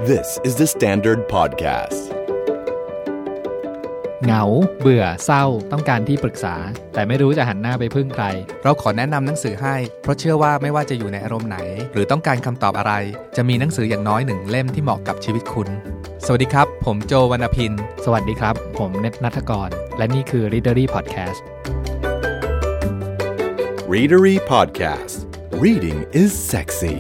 This is the Standard Podcast. เหงาเบื่อเศร้าต้องการที่ปรึกษาแต่ไม่รู้จะหันหน้าไปพึ่งใครเราขอแนะนำหนังสือให้เพราะเชื่อว่าไม่ว่าจะอยู่ในอารมณ์ไหนหรือต้องการคำตอบอะไรจะมีหนังสืออย่างน้อยหนึ่งเล่มที่เหมาะกับชีวิตคุณสวัสดีครับผมโจวรรณพินสวัสดีครับผมเนตณัฐกรและนี่คือ Readery Podcast Readery Podcast. Reading is sexy.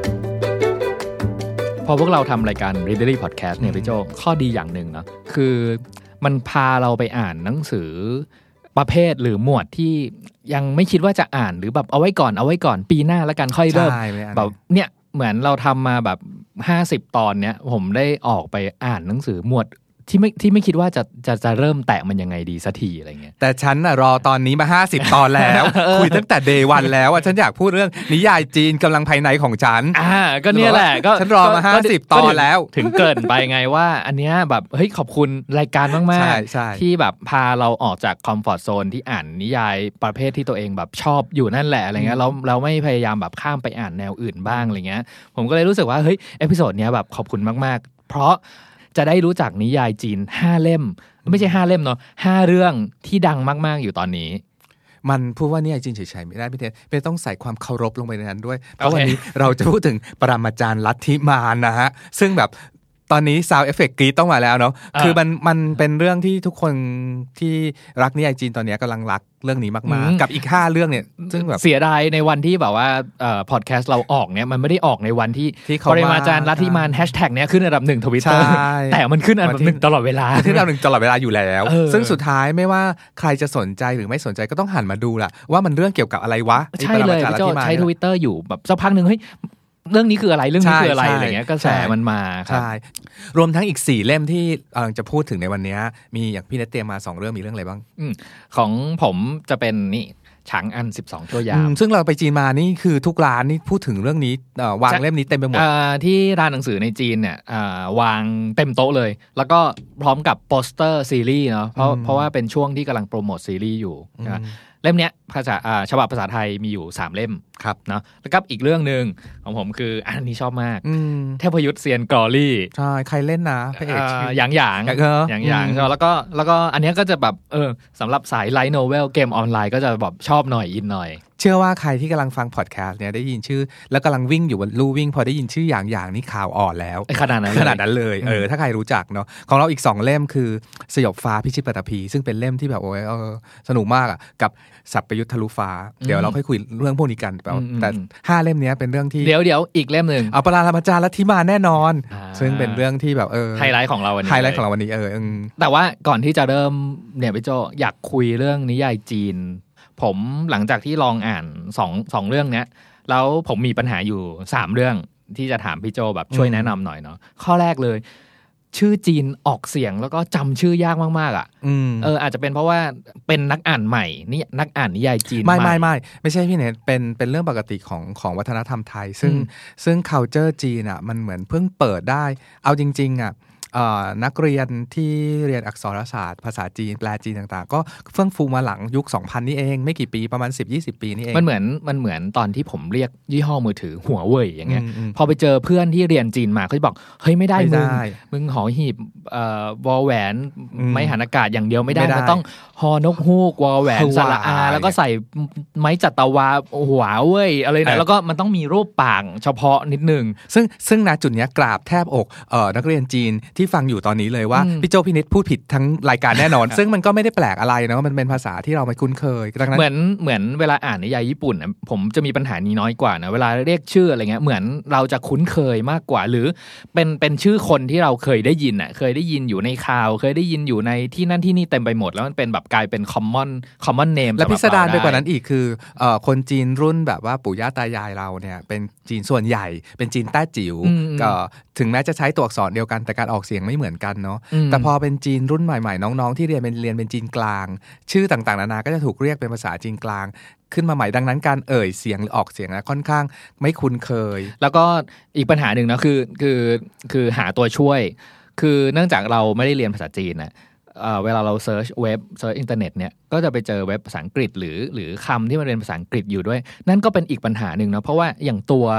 พอพวกเราทำรายการ Readery Podcast เนี่ยพี่โจข้อดีอย่างหนึ่งเนาะคือมันพาเราไปอ่านหนังสือประเภทหรือหมวดที่ยังไม่คิดว่าจะอ่านหรือแบบเอาไว้ก่อนปีหน้าแล้วกันค่อยเริ่มแบบเนี่ยเหมือนเราทำมาแบบ50 ตอนเนี้ยผมได้ออกไปอ่านหนังสือหมวดที่ไม่คิดว่าจะเริ่มแตะมันยังไงดีสักทีอะไรเงี้ยแต่ฉันน่ะรอตอนนี้มา50 ตอนแล้ว คุยตั้งแต่ day 1แล้วฉันอยากพูดเรื่องนิยายจีนกำลังภายในของฉันก็เนี่ยแหละก็ฉันรอมา50 ตอนแล้วถึงเกินไปไงว่าอันเนี้ยแบบเฮ้ยขอบคุณรายการมากๆที่แบบพาเราออกจากคอมฟอร์ตโซนที่อ่านนิยายประเภทที่ตัวเองแบบชอบอยู่นั่นแหละอะไรเงี้ยเราไม่พยายามแบบข้ามไปอ่านแนวอื่นบ้างอะไรเงี้ยผมก็เลยรู้สึกว่าเฮ้ยเอพิโซดเนี้ยแบบขอบคุณมากๆเพราะจะได้รู้จักนิยายจีน5 เล่มไม่ใช่5 เล่มเนาะ5 เรื่องที่ดังมากๆอยู่ตอนนี้มันพูดว่านิยายจีนเฉยๆไม่ได้พี่เทนเป็นต้องใส่ความเคารพลงไปในนั้นด้วยเพราะวันนี้เราจะพูดถึงปรมาจารย์ลัทธิมารนะฮะซึ่งแบบตอนนี้ซาวด์เอฟเฟกต์กรี๊ดต้องมาแล้วเนาะคือมันเป็นเรื่องที่ทุกคนที่รักนิยายจีนตอนนี้กำลังรักเรื่องนี้มากๆกับอีก5 เรื่องเนี่ยซึ่งแบบเสียดายในวันที่แบบว่าพอดแคสต์เราออกเนี่ยมันไม่ได้ออกในวันที่ปริมาจารย์ลัทธิมารแฮชแท็กเนี้ยขึ้นอันดับ1 Twitter แต่มันขึ้นอันดับ1ตลอดเวลาขึ้นอันดับ1ตลอดเวลาอยู่แล้วซึ่งสุดท้ายไม่ว่าใครจะสนใจหรือไม่สนใจก็ต้องหันมาดูล่ะว่ามันเรื่องเกี่ยวกับอะไรวะใช่เลยใช้ Twitter อยู่แบบสักพักนึงเฮ้ยเรื่องนี้คืออะไรเรื่องนี้คืออะไรอะไรเงี้ยกระแสมันมาครับรวมทั้งอีก4 เล่มที่จะพูดถึงในวันนี้มีอย่างพี่เนตเตรียมมา2 เรื่องมีเรื่องอะไรบ้างของผมจะเป็นนี่ฉางอัน12 ชั่วยามซึ่งเราไปจีนมานี่คือทุกร้านนี่พูดถึงเรื่องนี้วางเล่มนี้เต็มไปหมดที่ร้านหนังสือในจีนเนี่ยวางเต็มโต๊ะเลยแล้วก็พร้อมกับโปสเตอร์ซีรีส์เนาะเพราะว่าเป็นช่วงที่กำลังโปรโมทซีรีส์อยู่เล่มเนี้ยฉบับภาษาไทยมีอยู่3 เล่มครับเนาะแล้วก็อีกเรื่องนึงของผมคืออันนี้ชอบมากเทพยุทธเซียนกอรี่ใช่ใครเล่นนะพระเอกหยางแล้วก็อันนี้ก็จะแบบสำหรับสายไลท์โนเวลเกมออนไลน์ก็จะแบบชอบหน่อยอินหน่อยเชื่อว่าใครที่กำลังฟังพอดแคสต์เนี่ยได้ยินชื่อแล้วกำลังวิ่งอยู่บนลู่วิ่งพอได้ยินชื่ออย่างนี่ข่าวอ่อนแล้วขนาดนั้นเลยถ้าใครรู้จักเนาะของเราอีก2 เล่มคือสยบฟ้าพิชิตปฐพีซึ่งเป็นเล่มที่แบบโอ้ยสนุกมากอ่ะกับสัพพยุทธทะลุฟ้าเดี๋ยวเราค่อยคุยเรื่องพวกนี้กันแต่5 เล่มนี้เป็นเรื่องที่เดี๋ยวอีกเล่มนึงปรามาจารย์ลัทธิมารแน่นอนซึ่งเป็นเรื่องที่แบบไฮไลท์ของเราวันนี้แต่ว่าก่อนที่จะเริ่มเนี่ยพี่โจอยากคุยเรื่องนิยายจีนผมหลังจากที่ลองอ่าน2 เรื่องเนี้ยแล้วผมมีปัญหาอยู่3 เรื่องที่จะถามพี่โจแบบช่วยแนะนำหน่อยเนาะข้อแรกเลยชื่อจีนออกเสียงแล้วก็จำชื่อยากมากๆอ่ะอาจจะเป็นเพราะว่าเป็นนักอ่านใหม่นี่นักอ่านนิยายจีนไม่ใช่พี่เนทเป็นเรื่องปกติของวัฒนธรรมไทยซึ่ง culture จีนอ่ะมันเหมือนเพิ่งเปิดได้เอาจริงๆอ่ะนักเรียนที่เรียนอักษรศาสตร์ภาษาจีนแปลจีนต่างๆก็เฟื่องฟูมาหลังยุค 2000 นี่เองไม่กี่ปีประมาณ 10-20 ปีนี่เองมันเหมือนตอนที่ผมเรียกยี่ห้อมือถือหัวเว่ยอย่างเงี้ยพอไปเจอเพื่อนที่เรียนจีนมาเขาจะบอกเฮ้ยไม่ได้มึงหอหีบวอแหวนไม่หันอากาศอย่างเดียวไม่ได้มันต้องฮอนกฮูกวอแหวนสระอาแล้วก็ใส่ไม้จัตวาหัวเว่ยอะไรนะแล้วก็มันต้องมีรูปปากเฉพาะนิดนึงซึ่งณจุดนี้กราบแทบอกนักเรียนจีนที่ฟังอยู่ตอนนี้เลยว่าพี่โจพี่นิดพูดผิดทั้งรายการแน่นอน ซึ่งมันก็ไม่ได้แปลกอะไรนะมันเป็นภาษาที่เราไม่คุ้นเคยดังนั้นเหมือนเวลาอ่านนิยายญี่ปุ่นผมจะมีปัญหานี้น้อยกว่านะเวลาเรียกชื่ออะไรเงี้ยเหมือนเราจะคุ้นเคยมากกว่าหรือเป็นชื่อคนที่เราเคยได้ยินเคยได้ยินอยู่ในข่าวเคยได้ยินอยู่ในที่นั่นที่นี่เต็มไปหมดแล้วมันเป็นแบบกลายเป็นcommon name และพิสดารไปกว่านั้นอีกคือคนจีนรุ่นแบบว่าปู่ย่าตายายเราเนี่ยเป็นจีนส่วนใหญ่เป็นจีนแต้จิ๋วก็ถึงแม้จะใช้ตัวอักษรเดียวกันแต่การออกเสียงไม่เหมือนกันเนาะแต่พอเป็นจีนรุ่นใหม่ๆน้องๆที่เรียนเป็นจีนกลางชื่อต่างๆนานาก็จะถูกเรียกเป็นภาษาจีนกลางขึ้นมาใหม่ดังนั้นการเสียงหรือออกเสียงนะค่อนข้างไม่คุ้นเคยแล้วก็อีกปัญหาหนึ่งนะคือหาตัวช่วยคือเนื่องจากเราไม่ได้เรียนภาษาจีนนะเวลาเราเซิร์ชเว็บเซิร์ชอินเทอร์เน็ตเนี่ยก็จะไปเจอเว็บภาษาอังกฤษหรือคำที่มันเป็นภาษาอังกฤษอยู่ด้วยนั่นก็เป็นอีกปัญหาหนึ่งนะเพราะว่าอย่างตัว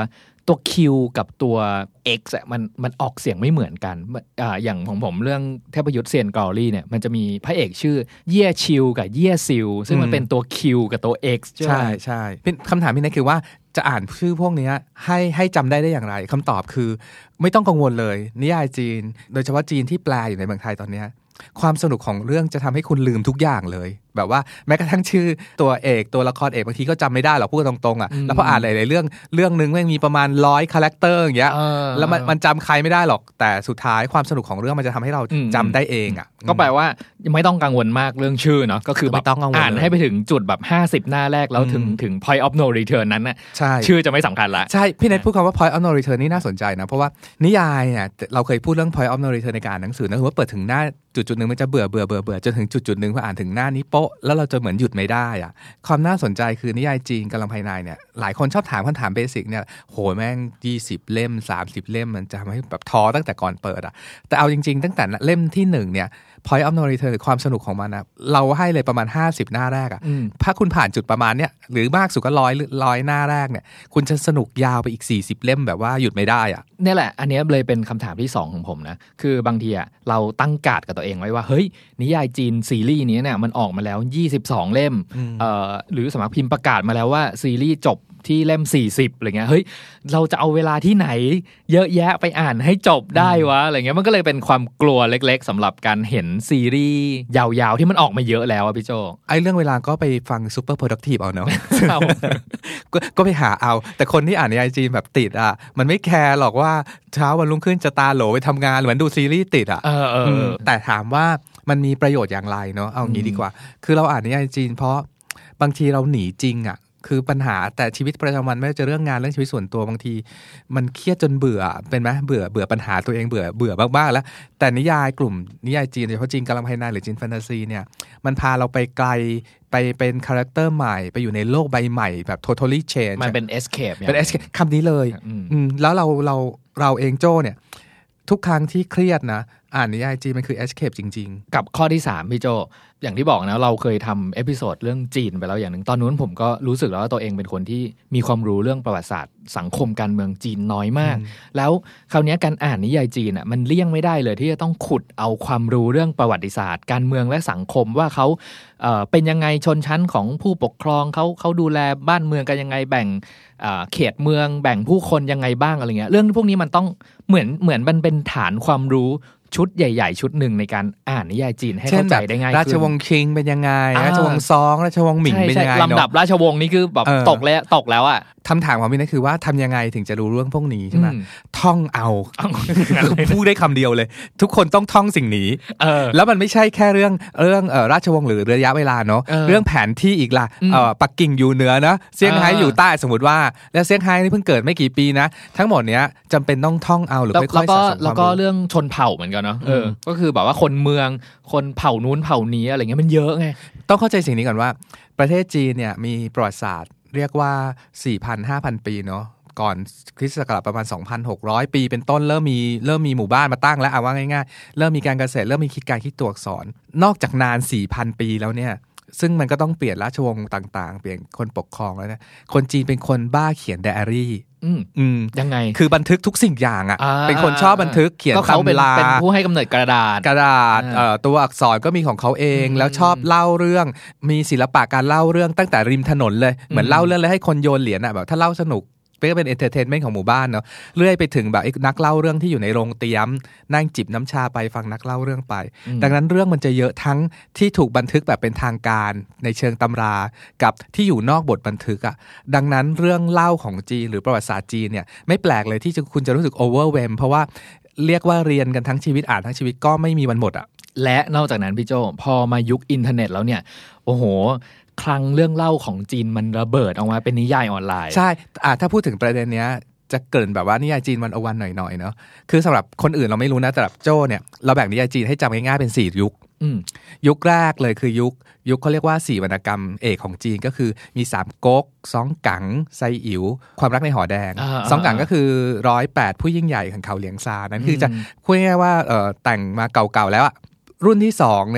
ตัว Q กับตัว X อ่ะมันออกเสียงไม่เหมือนกันอย่างของผมเรื่องเทพยุทธเซียนกอรี่เนี่ยมันจะมีพระเอกชื่อเย่ชิวกับเย่ซิวซึ่งมันเป็นตัว Q กับตัว X ใช่ใช่คำถามพี่นัทคือว่าจะอ่านชื่อพวกนี้ให้จำได้อย่างไรคำตอบคือไม่ต้องกังวลเลยนิยายจีนโดยเฉพาะจีนที่แปลอยู่ในเมืองไทยตอนนี้ความสนุกของเรื่องจะทำให้คุณลืมทุกอย่างเลยแบบว่าแม้กระทั่งชื่อตัวเอกตัวละครเอกบางทีก็จำไม่ได้หรอกพูดตรงๆอ่ะแล้วพออ่านหลายๆเรื่องนึงแม่งมีประมาณ100คาแรคเตอร์อย่างเงี้ยแล้วมันจำใครไม่ได้หรอกแต่สุดท้ายความสนุกของเรื่องมันจะทำให้เราจำได้เองอ่ะก็แปลว่าไม่ต้องกังวลมากเรื่องชื่อเนาะก็คือแบบอ่านให้ไปถึงจุดแบบ50หน้าแรกแล้วถึง point of no return นั้นน่ะชื่อจะไม่สำคัญละใช่พี่เนทพูดคำว่า point of no return นี่น่าสนใจนะเพราะว่านิยายเนี่ยเราเคยพูดเรื่อง point of no return ในการอ่านหนังสือนะคือว่าเปิดถึงหน้าจุดนึงมันจะเบื่อจนถึงจุดนึงพออ่านถึงหน้านี้โป๊ะแล้วเราจะเหมือนหยุดไม่ได้อะความน่าสนใจคือนิยายจีนกำลังภายในเนี่ยหลายคนชอบถามคำถามเบสิกเนี่ยโหแม่ง20เล่ม30เล่มมันจะทำให้แบบท้อตั้งแต่ก่อนเปิดอะแต่เอาจริงๆตั้งแต่เล่มที่1เนี่ย point of no return หรือความสนุกของมันนะเราให้เลยประมาณ50หน้าแรกอะถ้าคุณผ่านจุดประมาณเนี้ยหรือมากสุดก็100หน้าแรกเนี่ยคุณจะสนุกยาวไปอีก40เล่มแบบว่าหยุดไม่ได้อะนี่แหละอันนี้เลยเป็นคำถามที่2ของผมนะคือบางทีอะเราตั้งการ์ดกับตัวเองไว้ว่าเฮ้ยนิยายจีนซีรีส์นี้เนี่ยมันออกมาแล้ว22เล่มหรือสำนักพิมพ์ประกาศมาแล้วว่าซีรีส์จบที่เล่ม40อะไรเงี้ยเฮ้ยเราจะเอาเวลาที่ไหนเยอะแยะไปอ่านให้จบได้วะอะไรเงี้ยมันก็เลยเป็นความกลัวเล็กๆสำหรับการเห็นซีรีส์ยาวๆที่มันออกมาเยอะแล้วอะพี่โจไอ้เรื่องเวลาก็ไปฟัง Super Productive เอาเนาะ ก็ไปหาเอาแต่คนที่อ่านใน IG แบบติดอ่ะมันไม่แคร์หรอกว่าเช้าวันรุ่งขึ้นจะตาโหลไปทำงานเหมือนดูซีรีส์ติดอ่ะแต่ถามว่ามันมีประโยชน์อย่างไรเนาะเอางี้ดีกว่าคือเราอ่านใน IG เพราะบางทีเราหนีจริงอ่ะคือปัญหาแต่ชีวิตประจำวันไม่ว่าจะเรื่องงานเรื่องชีวิตส่วนตัวบางทีมันเครียดจนเบื่อเป็นไหมเบื่อปัญหาตัวเองเบื่อมากๆแล้วแต่นิยายกลุ่มนิยายจีนโดยเฉพาะจีนกำลังภายในหรือจีนแฟนตาซีเนี่ยมันพาเราไปไกลไปเป็นคาแรคเตอร์ใหม่ไปอยู่ในโลกใบใหม่แบบ totally change มันเป็น escape เป็น escape คำนี้เลยแล้วเราเองโจ้เนี่ยทุกครั้งที่เครียดนะอ่านนิยายจีนมันคือ escape จริงๆกับข้อที่3พี่โจอย่างที่บอกนะเราเคยทำเอพิโซดเรื่องจีนไปแล้วอย่างหนึ่งตอนนู้นผมก็รู้สึกแล้วว่าตัวเองเป็นคนที่มีความรู้เรื่องประวัติศาสตร์สังคมการเมืองจีนน้อยมากแล้วคราวนี้การอ่านนิยายจีนอ่ะมันเลี่ยงไม่ได้เลยที่จะต้องขุดเอาความรู้เรื่องประวัติศาสตร์การเมืองและสังคมว่าเขาเป็นยังไงชนชั้นของผู้ปกครองเขาดูแลบ้านเมืองกันยังไงแบ่งเขตเมืองแบ่งผู้คนยังไงบ้างอะไรเงี้ยเรื่องพวกนี้มันต้องเหมือนมันเป็นฐานความรู้ชุดใหญ่ๆชุดหนึ่งในการอ่านนิยายจีนให้เข้าใจได้ง่ายขึ้นราชวงศ์คิงเป็นยังไงราชวงศ์ซองราชวงศ์หมิงเป็นยังไงลำดับราชวงศ์นี่คือแบบตกแล้วอ่ะคำถามของพี่นั่นคือว่าทำยังไงถึงจะรู้เรื่องพวกนี้ใช่ไหมท่องเอาพูดได้คำเดียวเลยทุกคนต้องท่องสิ่งนี้แล้วมันไม่ใช่แค่เรื่องราชวงศ์หรือระยะเวลาเนาะเรื่องแผนที่อีกล่ะปักกิ่งอยู่เหนือนะเซี่ยงไฮ้อยู่ใต้สมมติว่าแล้วเซี่ยงไฮ้นี่เพิ่งเกิดไม่กี่ปีนะทั้งหมดเนี้ยจำเป็นต้องท่องเอาหรือค่อยๆสะสมความรู้แล้วก็เรื่องชนเผ่าเหมือนกันเนาะก็คือแบบว่าคนเมืองคนเผ่านู้นเผ่านี้อะไรเงี้ยมันเยอะไงต้องเข้าใจสิ่งนี้ก่อนว่าประเทศจีนเนี่ยมีประวัติศาสตร์เรียกว่า 4,000-5,000 ปีเนาะก่อนคริสตศักราชประมาณ 2,600 ปีเป็นต้นเริ่มมีหมู่บ้านมาตั้งแล้วเอาว่าง่ายๆเริ่มมีการเกษตรเริ่มมีการคิดตัวอักษรนอกจากนาน 4,000 ปีแล้วเนี่ยซึ่งมันก็ต้องเปลี่ยนราชวงศ์ต่างๆเปลี่ยนคนปกครองแล้วนะคนจีนเป็นคนบ้าเขียนไดอารี่ยังไงคือบันทึกทุกสิ่งอย่างอ่ะเป็นคนชอบบันทึกเขียนตำราเป็นผู้ให้กำเนิดกระดาษตัวอักษรก็มีของเขาเองแล้วชอบเล่าเรื่องมีศิลปะการเล่าเรื่องตั้งแต่ริมถนนเลยเหมือนเล่าเรื่องเลยให้คนโยนเหรียญอ่ะแบบถ้าเล่าสนุกก็เป็นเอนเตอร์เทนเมนต์ของหมู่บ้านเนาะเรื่อยไปถึงแบบนักเล่าเรื่องที่อยู่ในโรงเตรียมนั่งจิบน้ำชาไปฟังนักเล่าเรื่องไปดังนั้นเรื่องมันจะเยอะทั้งที่ถูกบันทึกแบบเป็นทางการในเชิงตำรากับที่อยู่นอกบทบันทึกอ่ะดังนั้นเรื่องเล่าของจีนหรือประวัติศาสตร์จีนเนี่ยไม่แปลกเลยที่คุณจะรู้สึกโอเวอร์เวมเพราะว่าเรียกว่าเรียนกันทั้งชีวิตอ่านทั้งชีวิตก็ไม่มีวันหมดอ่ะและนอกจากนั้นพี่โจพอมายุคอินเทอร์เน็ตแล้วเนี่ยโอ้โหคลังเรื่องเล่าของจีนมันระเบิดออกมาเป็นนิยายออนไลน์ใช่ถ้าพูดถึงประเด็นเนี้ยจะเกริ่นแบบว่านิยายจีนวันหน่อยๆเนาะคือสำหรับคนอื่นเราไม่รู้นะแต่สำหรับโจ้เนี่ยเราแบ่งนิยายจีนให้จำง่ายๆเป็น4ยุคยุคแรกเลยคือยุคเขาเรียกว่า4วรรณกรรมเอกของจีนก็คือมี3ก๊กซ้องกังไซอิ๋วความรักในหอแดงซ้องกังก็คือ108ผู้ยิ่งใหญ่ของเขาเหลียงซานั้นคือจะพูดง่ายๆว่าแต่งมาเก่าๆแล้วอะรุ่นที่2เนี่ยจ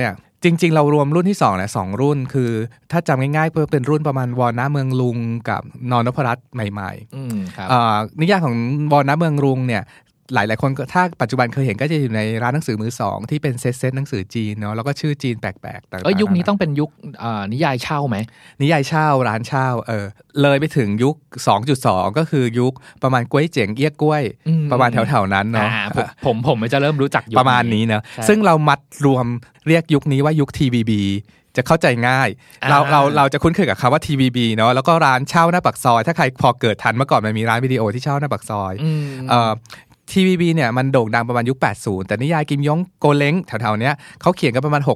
จริงๆเรารวมรุ่นที่2เนี่ย2รุ่นคือถ้าจำง่ายๆก็เป็นรุ่นประมาณวรณะเมืองลุงกับนนพรัตน์ใหม่ๆนิยายของวรณะเมืองลุงเนี่ยหลายๆคนถ้าปัจจุบันเคยเห็นก็จะอยู่ในร้านหนังสือมือสองที่เป็นเซตหนังสือจีนเนาะแล้วก็ชื่อจีนแปลกๆต่างๆยุคนี้ต้องเป็นยุคนิยายเช่าไหมนิยายเช่าร้านเช่าเลยไปถึงยุค 2.2 ก็คือยุคประมาณก้วยเจ๋งเอี้ยกล้วยประมาณแถวๆนั้นเนาะผมจะเริ่มรู้จักยุคประมาณนี้เนาะซึ่งเรามัดรวมเรียกยุคนี้ว่ายุค TVB จะเข้าใจง่ายเราจะคุ้นเคยกับคำว่า TVB เนาะแล้วก็ร้านเช่าหน้าปากซอยถ้าใครพอเกิดทันเมื่อก่อนมันมีร้านวิดีโอที่เช่าหน้าปากซอยTVB เนี่ยมันโด่งดังประมาณยุค 80 แต่นิยายกิมยงโกเล้งแถวๆเนี้ยเขาเขียนกันประมาณ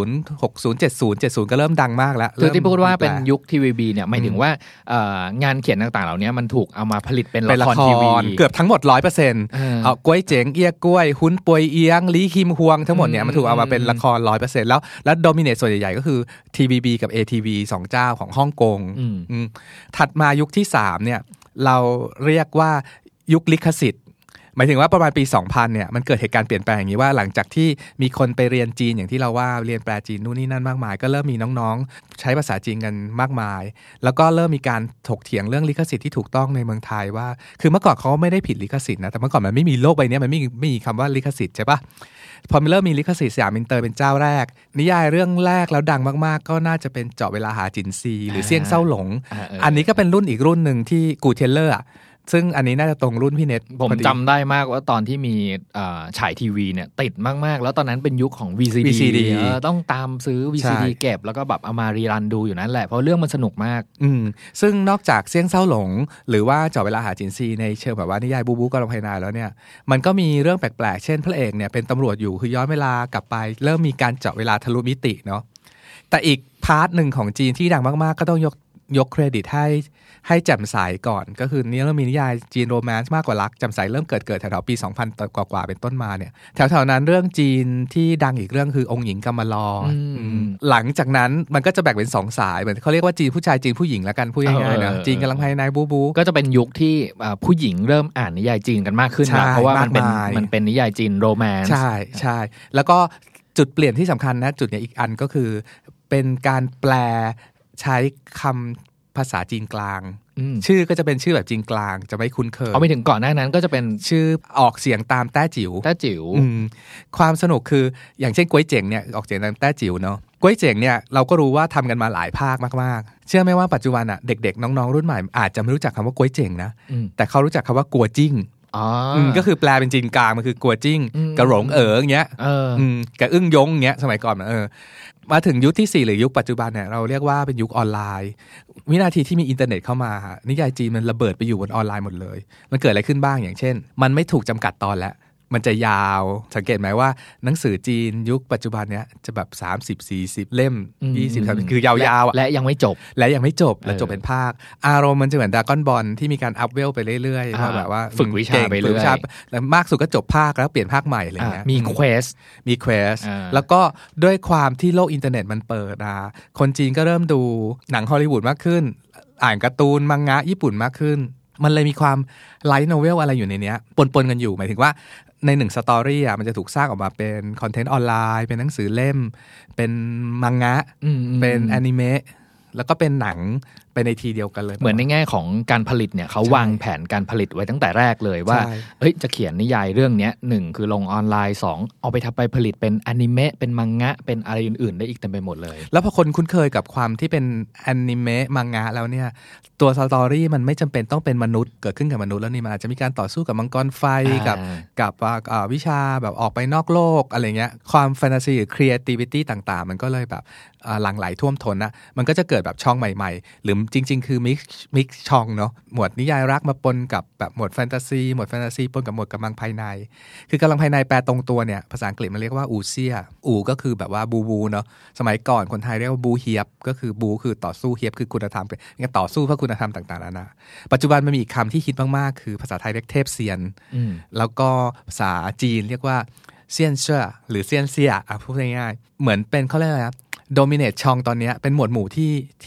60 70 ก็เริ่มดังมากแล้วคือที่พูดว่าเป็นยุค TVB เนี่ยหมายถึงว่างานเขียนต่างๆเหล่านี้มันถูกเอามาผลิตเป็นละครทีวีเกือบทั้งหมด 100%ก้วยเจ๋งเอี้ยกล้วยหุ้นปวยเอียงลี่คิมฮวงทั้งหมดเนี่ยมันถูกเอามาเป็นละคร 100% แล้วโดมิเนตส่วนใหญ่ๆก็คือ TVB กับ ATV 2 เจ้าของฮ่องกงถัดมายุคที่3เนี่ยเราเรียกว่ายุคลิขสิทธิ์หมายถึงว่าประมาณปี 2000 เนี่ยมันเกิดเหตุการณ์เปลี่ยนแปลงอย่างนี้ว่าหลังจากที่มีคนไปเรียนจีนอย่างที่เราว่าเรียนแปลจีนนู่นนี่นั่นมากมายก็เริ่มมีน้องๆใช้ภาษาจีนกันมากมายแล้วก็เริ่มมีการถกเถียงเรื่องลิขสิทธิ์ที่ถูกต้องในเมืองไทยว่าคือเมื่อก่อนเขาไม่ได้ผิดลิขสิทธิ์นะแต่เมื่อก่อนมันไม่มีโลกใบนี้มันไม่มีคำว่าลิขสิทธิ์ใช่ปะพอมันเริ่มมีลิขสิทธิ์สยามอินเตอร์เป็นเจ้าแรกนิยายเรื่องแรกแล้วดังมากๆก็น่าจะเป็นเจาะเวลาหาจินซีหรือเสี่ยงเศร้าหลงอันนี้ก็เป็นรุ่นอีกรุ่นหนึ่งที่กูเทเลอร์ซึ่งอันนี้น่าจะตรงรุ่นพี่เน็ตผมจำได้มากว่าตอนที่มีฉายทีวีเนี่ยติดมากๆแล้วตอนนั้นเป็นยุคของ VCD ต้องตามซื้อ VCD เก็บแล้วก็แบบเอามารีรันดูอยู่นั่นแหละเพราะเรื่องมันสนุกมากซึ่งนอกจากเสี่ยงเศร้าหลงหรือว่าเจาะเวลาหาจินซีในเชิงแบบว่านิยายบูบูกำลังภายในแล้วเนี่ยมันก็มีเรื่องแปลกๆเช่นพระเอกเนี่ยเป็นตำรวจอยู่คือย้อนเวลากลับไปเริ่มมีการเจาะเวลาทะลุมิติเนาะแต่อีกพาร์ทหนึ่งของจีนที่ดังมากๆก็ต้องยกเครดิตให้แจ่มใสก่อนก็คือนี่เริ่มมีนิยายจีนโรแมนต์มากกว่ารักแจ่มใสเริ่มเกิดแถวๆปี 2000 กว่าๆเป็นต้นมาเนี่ยแถวๆนั้นเรื่องจีนที่ดังอีกเรื่องคือองค์หญิงกำมะลอหลังจากนั้นมันก็จะแบ่งเป็น2สายเหมือนเขาเรียกว่าจีนผู้ชายจีนผู้หญิงแล้วกันพูดง่ายๆนะจีนกำลังภายในบูก็จะเป็นยุคที่ผู้หญิงเริ่มอ่านนิยายจีนกันมากขึ้นนะเพราะว่ามันเป็นนิยายจีนโรแมนต์ใช่แล้วก็จุดเปลี่ยนที่สำคัญนะจุดนี้อีกอันก็คือเป็นการแปลใช้คำภาษาจีนกลางชื่อก็จะเป็นชื่อแบบจีนกลางจะไม่คุ้นเคยไปถึงก่อนหน้านั้นก็จะเป็นชื่อออกเสียงตามแต้จิ๋วความสนุกคืออย่างเช่นก้วยเจ๋งเนี่ยออกเสียงตามแต้จิ๋วเนาะก้วยเจ๋งเนี่ยเราก็รู้ว่าทำกันมาหลายภาคมากๆเชื่อไหมว่าปัจจุบันอ่ะเด็กๆน้องๆรุ่นใหม่อาจจะไม่รู้จักคำว่าก้วยเจ๋งนะแต่เขารู้จักคำว่ากัวจิ้งก็คือแปลเป็นจีนกลางมันคือกัวจิ้งกระหลงอย่างเงี้ยกระอึ้งยงเงี้ยสมัยก่อนมาถึงยุคที่4หรือยุคปัจจุบันเนี่ยเราเรียกว่าเป็นยุคออนไลน์วินาทีที่มีอินเทอร์เน็ตเข้ามานิยายจีนมันระเบิดไปอยู่บนออนไลน์หมดเลยมันเกิดอะไรขึ้นบ้างอย่างเช่นมันไม่ถูกจำกัดตอนแล้วมันจะยาวสังเกตไหมว่าหนังสือจีนยุคปัจจุบันเนี้ยจะแบบ30-40 เล่ม20คือยาวๆและยังไม่จบและจบเป็นภาคอารมณ์มันจะเหมือนดราก้อนบอลที่มีการอัพเวลไปเรื่อยๆว่าแบบว่าฝึกวิชาไปเรื่อยๆแล้วมากสุดก็จบภาคแล้วเปลี่ยนภาคใหม่อะไรเงี้ยมีเควสแล้วก็ด้วยความที่โลกอินเทอร์เน็ตมันเปิดคนจีนก็เริ่มดูหนังฮอลลีวูดมากขึ้นอ่านการ์ตูนมังงะญี่ปุ่นมากขึ้นมันเลยมีความไลท์โนเวลอะไรอยู่ในนี้ปนกันอยู่หมายถึงว่าใน1สตอรี่มันจะถูกสร้างออกมาเป็นคอนเทนต์ออนไลน์เป็นหนังสือเล่มเป็นมังงะเป็นแอนิเมะแล้วก็เป็นหนังไปในทีเดียวกันเลยเหมือนในแง่ของการผลิตเนี่ยเขาวางแผนการผลิตไว้ตั้งแต่แรกเลยว่าจะเขียนนิยายเรื่องนี้1คือลงออนไลน์2เอาไปทำไปผลิตเป็นอนิเมะเป็นมังงะเป็นอะไรอื่นๆได้อีกเต็มไปหมดเลยแล้วพอคนคุ้นเคยกับความที่เป็นอนิเมะมังงะแล้วเนี่ยตัวสตอรี่มันไม่จำเป็นต้องเป็นมนุษย์เกิดขึ้นกับมนุษย์แล้วนี่มันอาจจะมีการต่อสู้กับมังกรไฟกับวิชาแบบออกไปนอกโลกอะไรเงี้ยความแฟนตาซีหรือ creativity ต่างๆมันก็เลยแบบหลั่งไหลท่วมท้นนะมันก็จะเกิดแบบช่องใหม่ๆหรือจริงๆคือมิกซ์ช่องเนาะหมวดนิยายรักมาปนกับแบบหมวดแฟนตาซีปนกับหมวดกำลังภายในคือกำลังภายในแปลตรงตัวเนี่ยภาษาอังกฤษมันเรียกว่าอูเซียก็คือแบบว่าบูเนาะสมัยก่อนคนไทยเรียกว่าบูเฮียบก็คือบูคือต่อสู้เฮียบคือคุณธรรมงั้นต่อสู้เพื่อคุณธรรมต่างๆนะปัจจุบันมันมีอีกคำที่ฮิตมากๆคือภาษาไทยเรียกเทพเซียนแล้วก็ภาษาจีนเรียกว่าเซียนเช่อหรือเซียนเซียพูดง่ายๆเหมือนเป็นเขาเรียกอะไรครับโดมิเนตช่องตอนนี้เป็นหมวดหมู่ที่หยิบ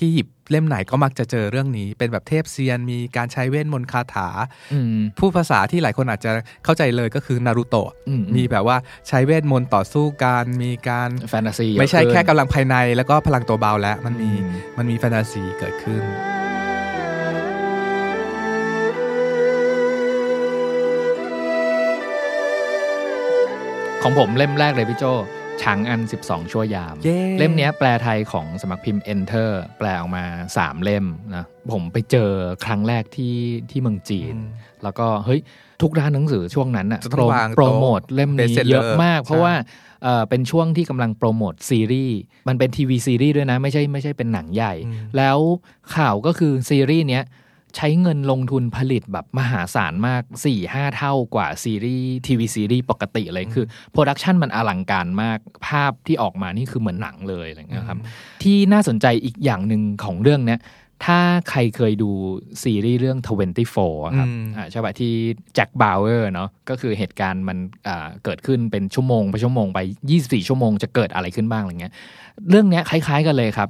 เล่มไหนก็มักจะเจอเรื่องนี้เป็นแบบเทพเซียนมีการใช้เวทมนต์คาถาผู้ภาษาที่หลายคนอาจจะเข้าใจเลยก็คือนารูโตะมีแบบว่าใช้เวทมนต์ต่อสู้กันมีการแฟนตาซีไม่ใช่แค่กำลังภายในแล้วก็พลังตัวเบาแล้วมันมีแฟนตาซีเกิดขึ้นของผมเล่มแรกเลยพี่โจฉางอัน12ชั่วยาม เล่มนี้แปลไทยของสำนักพิมพ์ Enter แปลออกมา3เล่มนะผมไปเจอครั้งแรกที่เมืองจีนแล้วก็เฮ้ยทุกร้านหนังสือช่วงนั้นน่ะโปรโมทเล่มนี้เยอะมากเพราะว่าเป็นช่วงที่กำลังโปรโมทซีรีส์มันเป็นทีวีซีรีส์ด้วยนะไม่ใช่เป็นหนังใหญ่แล้วข่าวก็คือซีรีส์เนี้ยใช้เงินลงทุนผลิตแบบมหาศาลมาก 4-5 เท่ากว่าซีรีส์ทีวีซีรีส์ปกติเลยคือโปรดักชันมันอลังการมากภาพที่ออกมานี่คือเหมือนหนังเลยอะไรเงี้ยครับที่น่าสนใจอีกอย่างหนึ่งของเรื่องเนี้ยถ้าใครเคยดูซีรีส์เรื่อง24ครับใช่ป่ะที่แจ็คบาวเวอร์เนาะก็คือเหตุการณ์มันเกิดขึ้นเป็นชั่วโมงไป24ชั่วโมงจะเกิดอะไรขึ้นบ้างอะไรเงี้ยเรื่องนี้คล้ายๆกันเลยครับ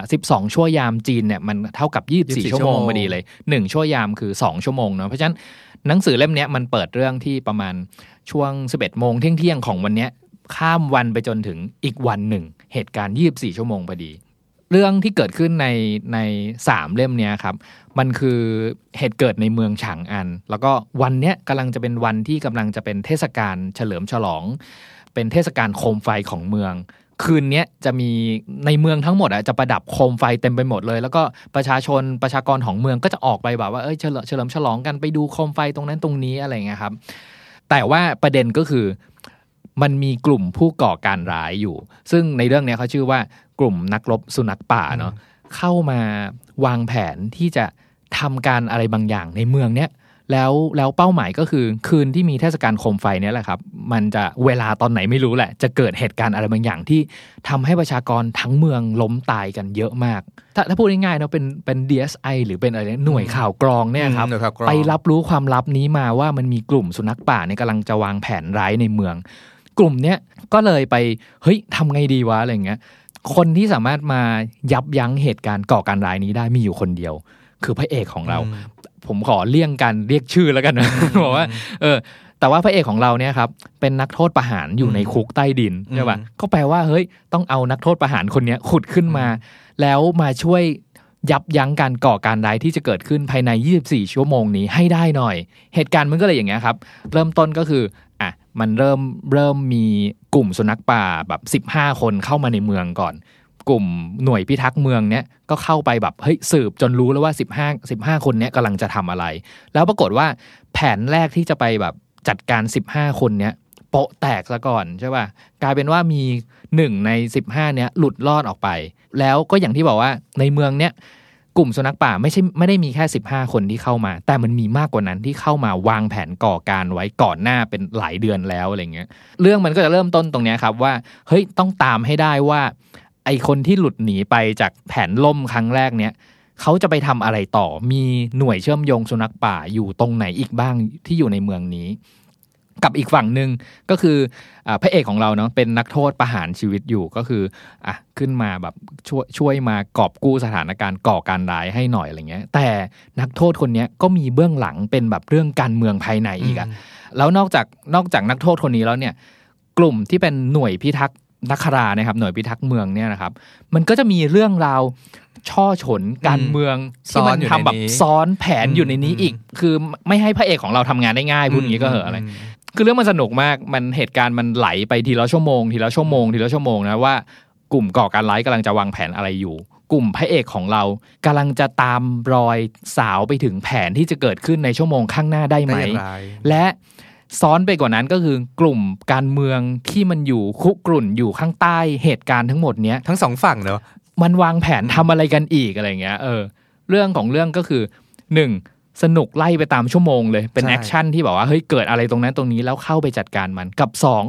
12ชั่วยามจีนเนี่ยมันเท่ากับ24ชั่วโมงพอดีเลย1ชั่วยามคือ2ชั่วโมงเนาะเพราะฉะนั้นหนังสือเล่มนี้มันเปิดเรื่องที่ประมาณช่วง 11 โมงเที่ยงของวันนี้ข้ามวันไปจนถึงอีกวันหนึ่งเหตุการณ์24ชั่วโมงพอดีเรื่องที่เกิดขึ้นใน3เล่มเนี้ยครับมันคือเหตุเกิดในเมืองฉางอันแล้วก็วันเนี้ยกำลังจะเป็นวันที่กำลังจะเป็นเทศกาลเฉลิมฉลองเป็นเทศกาลโคมไฟของเมืองคืนนี้จะมีในเมืองทั้งหมดจะประดับโคมไฟเต็มไปหมดเลยแล้วก็ประชากรของเมืองก็จะออกไปแบบว่าเฉลิมฉลองกันไปดูโคมไฟตรงนั้นตรงนี้อะไรเงี้ยครับแต่ว่าประเด็นก็คือมันมีกลุ่มผู้ก่อการร้ายอยู่ซึ่งในเรื่องนี้เขาชื่อว่ากลุ่มนักรบสุนัขป่าเนาะเข้ามาวางแผนที่จะทำการอะไรบางอย่างในเมืองเนี้ยแล้วเป้าหมายก็คือคืนที่มีเทศกาลโคมไฟเนี่ยแหละครับมันจะเวลาตอนไหนไม่รู้แหละจะเกิดเหตุการณ์อะไรบางอย่างที่ทำให้ประชากรทั้งเมืองล้มตายกันเยอะมากถ้าพูดง่ายๆเนาะเป็น DSI หรือเป็นอะไรหน่วยข่าวกรองเนี่ยครับไปรับรู้ความลับนี้มาว่ามันมีกลุ่มสุนัขป่าเนี่ยกำลังจะวางแผนร้ายในเมืองกลุ่มเนี้ยก็เลยไปเฮ้ยทำไงดีวะอะไรเงี้ยคนที่สามารถมายับยั้งเหตุการณ์ก่อการร้ายนี้ได้มีอยู่คนเดียวคือพระเอกของเราผมขอเลี่ยงการเรียกชื่อแล้วกันนะบอกว่าแต่ว่าพระเอกของเราเนี่ยครับเป็นนักโทษประหารอยู่ในคุกใต้ดินใช่ป่ะก็แปลว่าเฮ้ยต้องเอานักโทษประหารคนนี้ขุดขึ้นมาแล้วมาช่วยยับยั้งการก่อการร้ายที่จะเกิดขึ้นภายใน24ชั่วโมงนี้ให้ได้หน่อยเหตุการณ์มันก็เลยอย่างเงี้ยครับเริ่มต้นก็คือมันเริ่มมีกลุ่มสุนัขป่าแบบ15คนเข้ามาในเมืองก่อนกลุ่มหน่วยพิทักษ์เมืองเนี้ยก็เข้าไปแบบเฮ้ยสืบจนรู้แล้วว่า15คนเนี้ยกำลังจะทำอะไรแล้วปรากฏว่าแผนแรกที่จะไปแบบจัดการ15คนเนี้ยโปะแตกซะก่อนใช่ป่ะกลายเป็นว่ามี1ใน15เนี้ยหลุดรอดออกไปแล้วก็อย่างที่บอกว่าในเมืองเนี้ยกลุ่มสุนัขป่าไม่ได้มีแค่15คนที่เข้ามาแต่มันมีมากกว่านั้นที่เข้ามาวางแผนก่อการไว้ก่อนหน้าเป็นหลายเดือนแล้วอะไรเงี้ยเรื่องมันก็จะเริ่มต้นตรงนี้ครับว่าเฮ้ยต้องตามให้ได้ว่าไอคนที่หลุดหนีไปจากแผนล่มครั้งแรกเนี้ยเขาจะไปทำอะไรต่อมีหน่วยเชื่อมโยงสุนัขป่าอยู่ตรงไหนอีกบ้างที่อยู่ในเมืองนี้กับอีกฝั่งหนึ่งก็คือพระเอกของเราเนาะเป็นนักโทษประหารชีวิตอยู่ก็คือขึ้นมาแบบช่วยมากอบกู้สถานการณ์ก่อการร้ายให้หน่อยอะไรเงี้ยแต่นักโทษคนนี้ก็มีเบื้องหลังเป็นแบบเรื่องการเมืองภายในอีกแล้วนอกจากนักโทษคนนี้แล้วเนี่ยกลุ่มที่เป็นหน่วยพิทักษ์นักครานะครับหน่วยพิทักษ์เมืองเนี่ยนะครับมันก็จะมีเรื่องราวช่อฉนการเมืองที่มันทำแบบซ้อนแผนอยู่ในนี้อีกคือไม่ให้พระเอกของเราทำงานได้ง่ายพูดอย่างนี้ก็เหอะอะไรคือเรื่องมันสนุกมากมันเหตุการณ์มันไหลไปทีละชั่วโมงนะว่ากลุ่มก่อการร้ายกำลังจะวางแผนอะไรอยู่กลุ่มพระเอกของเรากำลังจะตามรอยสาวไปถึงแผนที่จะเกิดขึ้นในชั่วโมงข้างหน้าได้ไหมและซ้อนไปกว่านั้นก็คือกลุ่มการเมืองที่มันอยู่คุกรุ่นอยู่ข้างใต้เหตุการณ์ทั้งหมดเนี้ยทั้งสองฝั่งเนอะมันวางแผนทำอะไรกันอีกอะไรเงี้ยเรื่องของเรื่องก็คือ1สนุกไล่ไปตามชั่วโมงเลยเป็นแอคชั่นที่บอกว่าเฮ้ยเกิดอะไรตรงนั้นตรงนี้แล้วเข้าไปจัดการมันกับ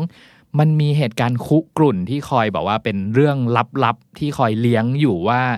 2มันมีเหตุการณ์คุกรุ่นที่คอยบอกว่าเป็นเรื่องลับๆที่คอยเลี้ยงอยู่ว่า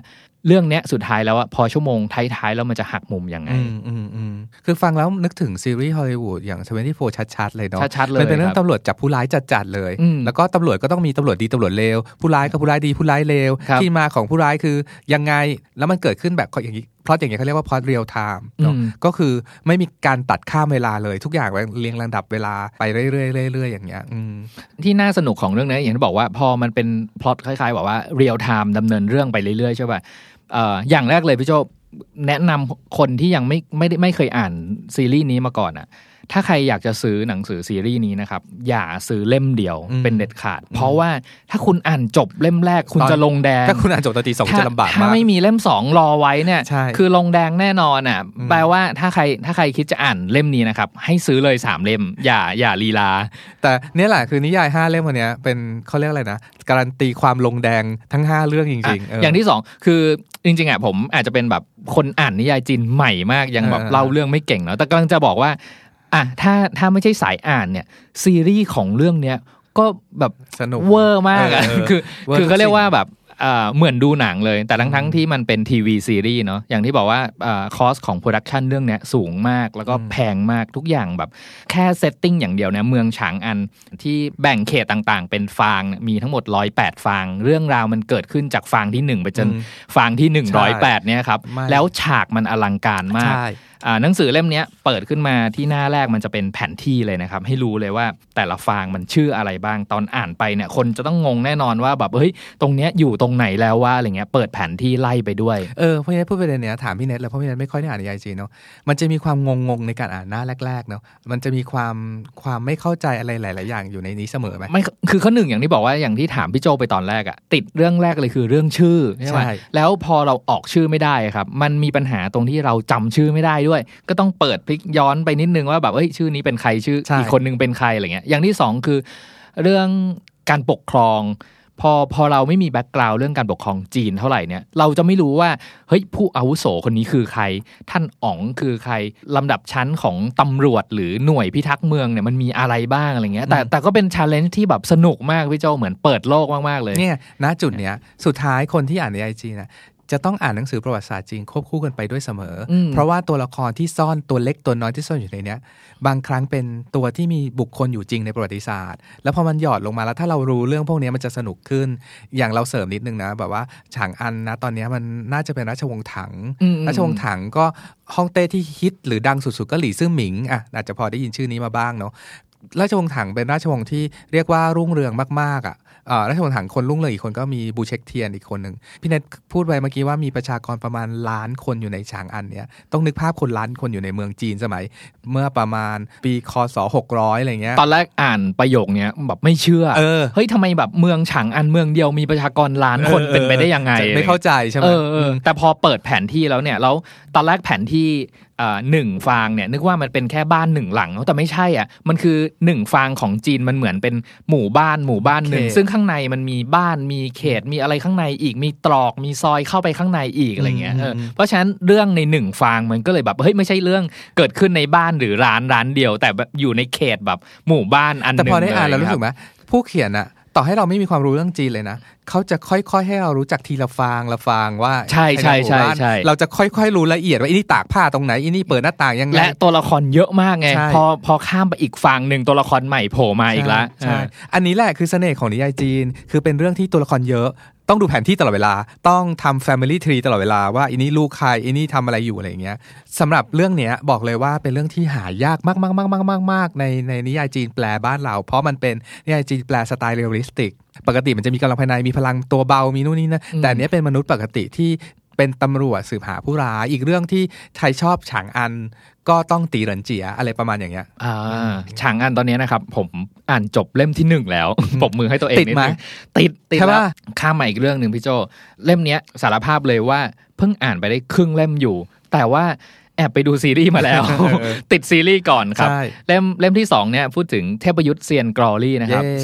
เรื่องเนี้ยสุดท้ายแล้วอะพอชั่วโมงท้ายๆแล้วมันจะหักมุมยังไงคือฟังแล้วนึกถึงซีรีส์ฮอลลีวูดอย่าง24ชัดๆเลยเนาะชัดๆเลยมันเป็นเรื่องตำรวจจับผู้ร้ายจัดๆเลยแล้วก็ตำรวจก็ต้องมีตำรวจดีตำรวจเลวผู้ร้ายกับผู้ร้ายดีผู้ร้ายเลวที่มาของผู้ร้ายคือยังไงแล้วมันเกิดขึ้นแบบอย่างนี้พล็อตอย่างเงี้ยเขาเรียกว่าพล็อตเรียลไทม์เนาะก็คือไม่มีการตัดข้ามเวลาเลยทุกอย่างเรียงลำดับเวลาไปเรื่อยๆอย่างเงี้ยที่น่าสนุกของเรื่องนี้อย่างที่บอกว่าพอมันเป็นพล็อตคล้ายๆแบบว่าเรียลไทม์ดำเนินเรื่องไปเรื่อยๆใช่ป่ะอย่างแรกเลยพี่โจแนะนำคนที่ยังไม่เคยอ่านซีรีส์นี้มาก่อนอ่ะถ้าใครอยากจะซื้อหนังสือซีรีส์นี้นะครับอย่าซื้อเล่มเดียวเป็นเด็ดขาดเพราะว่าถ้าคุณอ่านจบเล่มแรกคุณจะลงแดงถ้าคุณอ่านจบตอนตี 2จะลำบากมากถ้าไม่มีเล่ม2รอไว้เนี่ยคือลงแดงแน่นอนอ่ะแปลว่าถ้าใครคิดจะอ่านเล่มนี้นะครับให้ซื้อเลย3เล่มอย่าลีลาแต่เนี่ยแหละคือนิยาย5เล่มวันนี้เป็นเขาเรียกอะไรนะการันตีความลงแดงทั้ง5เรื่องจริงๆอย่างที่2คือจริงๆอ่ะผมอาจจะเป็นแบบคนอ่านนิยายจีนใหม่มากยังแบบเล่าเรื่องไม่เก่งเนาะแต่กำลังจะบอกว่าถ้าไม่ใช่สายอ่านเนี่ยซีรีส์ของเรื่องเนี้ยก็แบบสนุกเวอร์มากคือเขาเรียกว่าแบบเหมือนดูหนังเลยแต่ทั้งที่มันเป็นทีวีซีรีส์เนาะอย่างที่บอกว่าคอสของโปรดักชันเรื่องเนี้ยสูงมากแล้วก็แพงมากทุกอย่างแบบแค่เซตติ้งอย่างเดียวเนี่ยเมืองฉางอันที่แบ่งเขตต่างๆเป็นฟางมีทั้งหมด108ฟางเรื่องราวมันเกิดขึ้นจากฟางที่1ไปจนฟางที่108เนี่ยครับแล้วฉากมันอลังการมากหนังสือเล่มนี้เปิดขึ้นมาที่หน้าแรกมันจะเป็นแผนที่เลยนะครับให้รู้เลยว่าแต่ละฟางมันชื่ออะไรบ้างตอนอ่านไปเนี่ยคนจะต้องงงแน่นอนว่าแบบเฮ้ยตรงเนี้ยอยู่ตรงไหนแล้วว่าอะไรเงี้ยเปิดแผนที่ไล่ไปด้วยเพราะฉะนั้นพูดประเด็นเนี้ยถามพี่เน็ตแล้วเพราะพี่เน็ตไม่ค่อยได้อ่านนิยายจีนเนาะมันจะมีความงงในการอ่านหน้าแรกๆเนาะมันจะมีความไม่เข้าใจอะไรหลายๆอย่างอยู่ในนี้เสมอไหมไม่คือข้อหนึ่งอย่างที่บอกว่าอย่างที่ถามพี่โจไปตอนแรกอะติดเรื่องแรกเลยคือเรื่องชื่อใช่ไหมแล้วพอเราออกชื่อไม่ได้ครับมันมีปัญหาตรงที่เราจำชื่อไม่ได้ด้วยก็ต้องเปิดพลิกย้อนไปนิดนึงว่าแบบชื่อนี้เป็นใครชื่ออีกคนนึงเป็นใครอะไรเงี้ยอย่างที่2คือเรื่องการปกครองพอเราไม่มีแบ็คกราวด์เรื่องการปกครองจีนเท่าไหร่เนี่ยเราจะไม่รู้ว่าเฮ้ยผู้อาวุโสคนนี้คือใครท่านอ๋องคือใครลำดับชั้นของตำรวจหรือหน่วยพิทักษ์เมืองเนี่ยมันมีอะไรบ้างอะไรเงี้ยแต่ก็เป็น challenge ที่แบบสนุกมากพี่โจเหมือนเปิดโลกมากๆเลยเนี่ยณจุดเนี้ยสุดท้ายคนที่อ่านใน IG นะจะต้องอ่านหนังสือประวัติศาสตร์จีนควบคู่กันไปด้วยเสมอเพราะว่าตัวละครที่ซ่อนตัวเล็กตัวน้อยที่ซ่อนอยู่ในเนี้ยบางครั้งเป็นตัวที่มีบุคคลอยู่จริงในประวัติศาสตร์แล้วพอมันหยอดลงมาแล้วถ้าเรารู้เรื่องพวกนี้มันจะสนุกขึ้นอย่างเราเสริมนิดนึงนะแบบว่าฉางอันนะตอนนี้มันน่าจะเป็นราชวงศ์ถังราชวงศ์ถังก็ฮ่องเต้ที่ฮิตหรือดังสุดๆก็หลี่ซื่อหมิงอาจจะพอได้ยินชื่อนี้มาบ้างเนาะราชวงศ์ถังเป็นราชวงศ์ที่เรียกว่ารุ่งเรืองมากๆราชวงศ์ถังคนรุ่งเรืองอีกคนก็มีบูเช็กเทียนอีกคนหนึ่งพี่เนทพูดไว้เมื่อกี้ว่ามีประชากรประมาณล้านคนอยู่ในฉางอันเนี้ยต้องนึกภาพคนล้านคนอยู่ในเมืองจีนสมัยเมื่อประมาณปีคศ600อะไรเงี้ยตอนแรกอ่านประโยคเนี้ยแบบไม่เชื่อเฮ้ยทำไมแบบเมืองฉางอันเมืองเดียวมีประชากรล้านคนเป็นไปได้ยังไงไม่เข้าใจใช่ไหมแต่พอเปิดแผนที่แล้วเนี่ยแล้วตอนแรกแผนที่1ฟางเนี่ยนึกว่ามันเป็นแค่บ้าน1หลังแต่ไม่ใช่มันคือ1ฟางของจีนมันเหมือนเป็นหมู่บ้านหนึ่งซึ่งข้างในมันมีบ้านมีเขตมีอะไรข้างในอีกมีตรอกมีซอยเข้าไปข้างในอีกอะไรเงี้ยเพราะฉะนั้นเรื่องใน1ฟางมันก็เลยแบบเฮ้ยไม่ใช่เรื่องเกิดขึ้นในบ้านหรือร้านเดียวแต่แบบอยู่ในเขตแบบหมู่บ้านอันนึงแต่พอได้อ่านแล้วรู้สึกไหมผู้เขียนต่อให้เราไม่มีความรู้เรื่องจีนเลยนะเขาจะค่อยๆให้เรารู้จักทีละฟางว่าใช่เราจะค่อยๆรู้ละเอียดว่าอีนี่ตากผ้าตรงไหนอีนี่เปิดหน้าต่างยังไงและตัวละครเยอะมากไงพอข้ามไปอีกฟางนึงตัวละครใหม่โผล่มาอีกแล้วใช่อันนี้แหละคือเสน่ห์ของนิยายจีนคือเป็นเรื่องที่ตัวละครเยอะต้องดูแผนที่ตลอดเวลาต้องทำ family tree ตลอดเวลาว่าอีนี่ลูกใครอีนี่ทำอะไรอยู่อะไรอย่างเงี้ยสำหรับเรื่องเนี้ยบอกเลยว่าเป็นเรื่องที่หายากมากๆในนิยายจีนแปลบ้านเราเพราะมันเป็นนิยายจีนแปลสไตล์เรียลลิสติกปกติมันจะมีกำลังภายในมีพลังตัวเบามีนู่นนี่นะแต่อันนี้เป็นมนุษย์ปกติที่เป็นตำรวจสืบหาผู้ร้ายอีกเรื่องที่ใครชอบฉางอันก็ต้องตีเหรินเจียอะไรประมาณอย่างเงี้ยฉางอันตอนนี้นะครับผมอ่านจบเล่มที่1แล้วปรบมือให้ตัวเองติดไหมติดแล้วข้ามมาอีกเรื่องนึงพี่โจเล่มนี้สารภาพเลยว่าเพิ่งอ่านไปได้ครึ่งเล่มอยู่แต่ว่าแอบไปดูซีรีส์มาแล้ว ติดซีรีส์ก่อนครับเล่มที่2เนี่ยพูดถึงเทพยุทธเซียนกรอรี่นะครับซึ่ง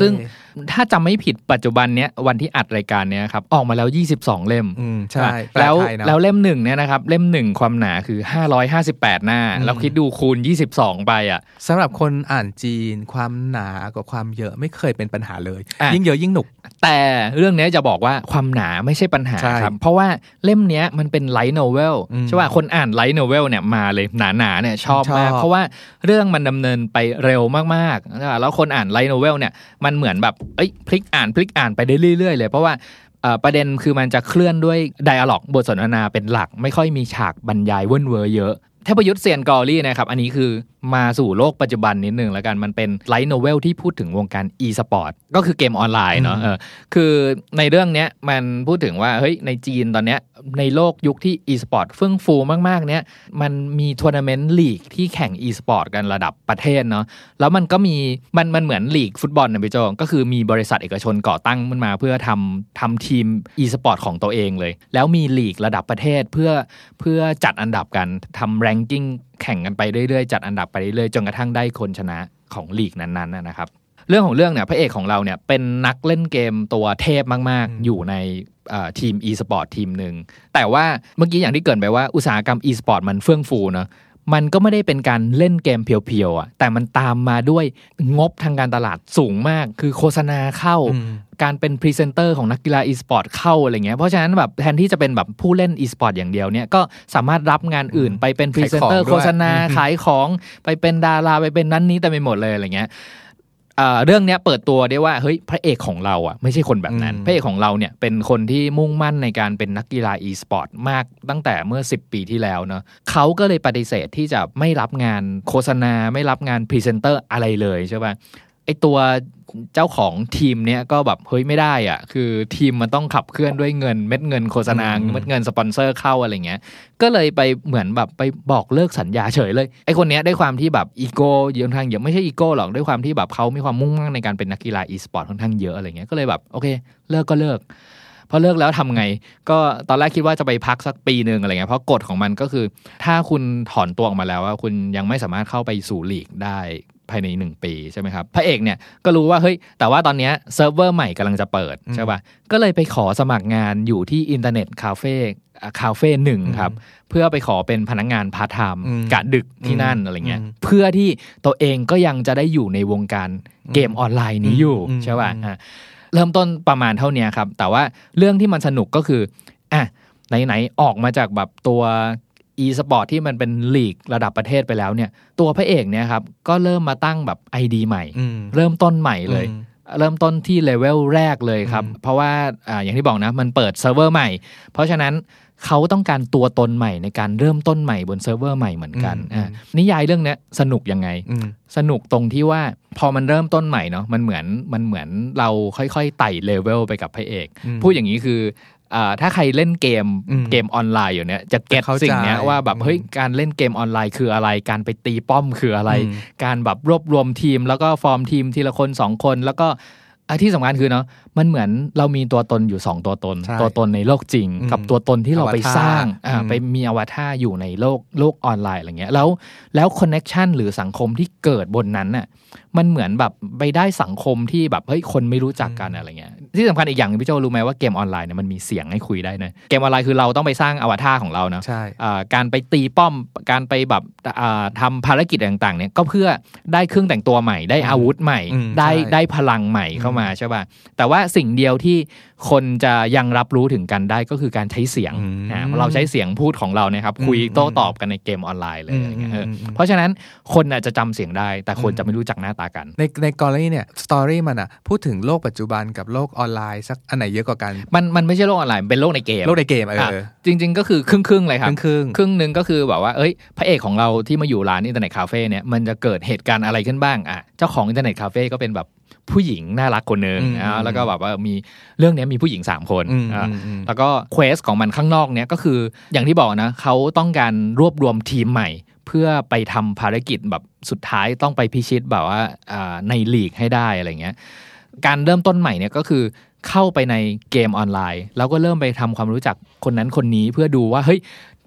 ถ้าจำไม่ผิดปัจจุบันเนี้ยวันที่อัดรายการเนี้ยครับออกมาแล้ว22เล่มใช่แล้วเล่ม1เนี่ยนะครับเล่ม1ความหนาคือ558หน้าแล้วคิดดูคูณ22ไปอ่ะสำหรับคนอ่านจีนความหนากับความเยอะไม่เคยเป็นปัญหาเลยยิ่งเยอะยิ่งหนุกแต่เรื่องนี้จะบอกว่าความหนาไม่ใช่ปัญหาครับเพราะว่าเล่มนี้มันเป็นไลท์โนเวลใช่ป่ะคนอ่านไลท์โนเวลเนี่ยมาเลยหนาๆเนี่ยชอบมากเพราะว่าเรื่องมันดำเนินไปเร็วมากๆแล้วคนอ่านไลท์โนเวลเนี่ยมันเหมือนแบบพลิกอ่านไปได้เรื่อยๆเลยเพราะว่าประเด็นคือมันจะเคลื่อนด้วยไดอะล็อกบทสนทนาเป็นหลักไม่ค่อยมีฉากบรรยายเว่นเวอร์เยอะเทพยุทธเซียนกอรี่นะครับอันนี้คือมาสู่โลกปัจจุบันนิดนึงแล้วกันมันเป็นไลท์โนเวลที่พูดถึงวงการ e-sport ก็คือเกมออนไลน์เนาะคือในเรื่องเนี้ยมันพูดถึงว่าเฮ้ยในจีนตอนเนี้ยในโลกยุคที่ e-sport เฟื่องฟูมากๆเนี้ยมันมีทัวร์นาเมนต์ลีกที่แข่ง e-sport กันระดับประเทศเนาะแล้วมันก็มีมันเหมือนลีกฟุตบอลนะพี่โจก็คือมีบริษัทเอกชนก่อตั้งขึ้นมาเพื่อทำทีม e-sport ของตัวเองเลยแล้วมีลีกระดับประเทศเพื่อจัดอันดับกันทำ rankingแข่งกันไปเรื่อยๆจัดอันดับไปเรื่อยๆจนกระทั่งได้คนชนะของลีกนั้นๆนะครับเรื่องของเรื่องเนี่ยพระเอกของเราเนี่ยเป็นนักเล่นเกมตัวเทพมากๆอยู่ในทีม e-sport ทีมหนึ่งแต่ว่าเมื่อกี้อย่างที่เกริ่นไปว่าอุตสาหกรรม e-sport มันเฟื่องฟูเนาะมันก็ไม่ได้เป็นการเล่นเกมเพียวๆอ่ะแต่มันตามมาด้วยงบทางการตลาดสูงมากคือโฆษณาเข้าการเป็นพรีเซนเตอร์ของนักกีฬา e-sport เข้าอะไรเงี้ยเพราะฉะนั้นแบบแทนที่จะเป็นแบบผู้เล่น e-sport อย่างเดียวเนี่ยก็สามารถรับงานอื่นไปเป็นพรีเซนเตอร์โฆษณาขายของไปเป็นดาราไปเป็นนั้นนี้แต่ไม่หมดเลยอะไรเงี้ยเรื่องนี้เปิดตัวได้ว่าเฮ้ยพระเอกของเราอ่ะไม่ใช่คนแบบนั้นพระเอกของเราเนี่ยเป็นคนที่มุ่งมั่นในการเป็นนักกีฬา e-sport มากตั้งแต่เมื่อ10 ปีที่แล้วเนาะเขาก็เลยปฏิเสธที่จะไม่รับงานโฆษณาไม่รับงานพรีเซนเตอร์อะไรเลยใช่ป่ะไอตัวเจ้าของทีมเนี้ยก็แบบเฮ้ยไม่ได้อ่ะคือทีมมันต้องขับเคลื่อนด้วยเงินเม็ดเงินโฆษณาเม็ดเงินสปอนเซอร์เข้าอะไรเงี้ยก็เลยไปเหมือนแบบไปบอกเลิกสัญญาเฉยเลยไอคนเนี้ยด้วยความที่แบบอีโก้เยอะทางเยอะไม่ใช่อีโก้หรอกด้วยความที่แบบเขามีความมุ่งมั่นในการเป็นนักกีฬา e-sport ค่อนข้างเยอะอะไรเงี้ยก็เลยแบบโอเคเลิกก็เลิกพอเลิกแล้วทำไงก็ตอนแรกคิดว่าจะไปพักสักปีนึงอะไรเงี้ยเพราะกฎของมันก็คือถ้าคุณถอนตัวออกมาแล้วว่าคุณยังไม่สามารถเข้าไปสู่ลีกได้ภายใน1 ปีใช่ไหมครับพระเอกเนี่ยก็รู้ว่าเฮ้ยแต่ว่าตอนนี้เซิร์ฟเวอร์ใหม่กำลังจะเปิดใช่ป่ะก็เลยไปขอสมัครงานอยู่ที่อินเทอร์เน็ตคาเฟ่1ครับเพื่อไปขอเป็นพนักงานพาร์ทไทม์กะดึกที่นั่นอะไรเงี้ยเพื่อที่ตัวเองก็ยังจะได้อยู่ในวงการเกมออนไลน์นี้อยู่ใช่ป่ะเริ่มต้นประมาณเท่านี้ครับแต่ว่าเรื่องที่มันสนุกก็คือไหนออกมาจากแบบตัวe-sport ที่มันเป็นลีกระดับประเทศไปแล้วเนี่ยตัวพระเอกเนี่ยครับก็เริ่มมาตั้งแบบ ID ใหม่เริ่มต้นใหม่เลยเริ่มต้นที่เลเวลแรกเลยครับเพราะว่าอย่างที่บอกนะมันเปิดเซิร์ฟเวอร์ใหม่เพราะฉะนั้นเขาต้องการตัวตนใหม่ในการเริ่มต้นใหม่บนเซิร์ฟเวอร์ใหม่เหมือนกันนิยายเรื่องนี้สนุกยังไงสนุกตรงที่ว่าพอมันเริ่มต้นใหม่เนาะมันเหมือนเราค่อยๆไต่เลเวลไปกับพระเอกพูดอย่างนี้คือถ้าใครเล่นเกมออนไลน์อยู่เนี่ยจะเก็ตสิ่งนี้ว่าแบบเฮ้ยการเล่นเกมออนไลน์คืออะไรการไปตีป้อมคืออะไรการแบบรวบรวมทีมแล้วก็ฟอร์มทีมทีละคน2คนแล้วก็ที่สำคัญคือเนาะมันเหมือนเรามีตัวตนอยู่2ตัวตนในโลกจริงกับตัวตนที่เราไปสร้างไปมีอวตารอยู่ในโลกออนไลน์อะไรเงี้ยแล้วคอนเนคชั่นหรือสังคมที่เกิดบนนั้นน่ะมันเหมือนแบบไปได้สังคมที่แบบเฮ้ยคนไม่รู้จักกันอะไรเงี้ยที่สำคัญอีกอย่างพี่โจรู้ไหมว่าเกมออนไลน์เนี่ยมันมีเสียงให้คุยได้นะเกมออนไลน์คือเราต้องไปสร้างอวตารของเราเนาะการไปตีป้อมการไปแบบทำภารกิจต่างๆเนี่ยก็เพื่อได้เครื่องแต่งตัวใหม่ได้อาวุธใหม่ได้พลังใหม่เข้ามาใช่ป่ะแต่ว่าสิ่งเดียวที่คนจะยังรับรู้ถึงกันได้ก็คือการใช้เสียงเราใช้เสียงพูดของเราเนี่ยครับคุยโต้ตอบกันในเกมออนไลน์เลยเพราะฉะนั้นคนอาจจะจำเสียงได้แต่คนจะไม่รู้จักหน้าตากันในกรณีเนี่ยสตอรี่มันพูดถึงโลกปัจจุบันกับโลกออนไลน์สักอันไหนเยอะกว่ากันมันไม่ใช่โลกออนไลน์เป็นโลกในเกมจริงๆก็คือครึ่งเลยครับครึ่งนึงก็คือแบบว่าพระเอกของเราที่มาอยู่ร้านอินเทอร์เน็ตคาเฟ่เนี่ยมันจะเกิดเหตุการณ์อะไรขึ้นบ้างเจ้าของอินเทอร์เน็ตคาเฟ่ก็เป็นแบบผู้หญิงน่ารักคนนึงแล้วก็แบบว่ามีเรื่องนี้มีผู้หญิง3คนแล้วก็เควสของมันข้างนอกเนี่ยก็คืออย่างที่บอกนะเขาต้องการรวบรวมทีมใหม่เพื่อไปทำภารกิจแบบสุดท้ายต้องไปพิชิตแบบว่าในลีกให้ได้อะไรเงี้ยการเริ่มต้นใหม่เนี่ยก็คือเข้าไปในเกมออนไลน์แล้วก็เริ่มไปทำความรู้จักคนนั้นคนนี้เพื่อดูว่าเฮ้ย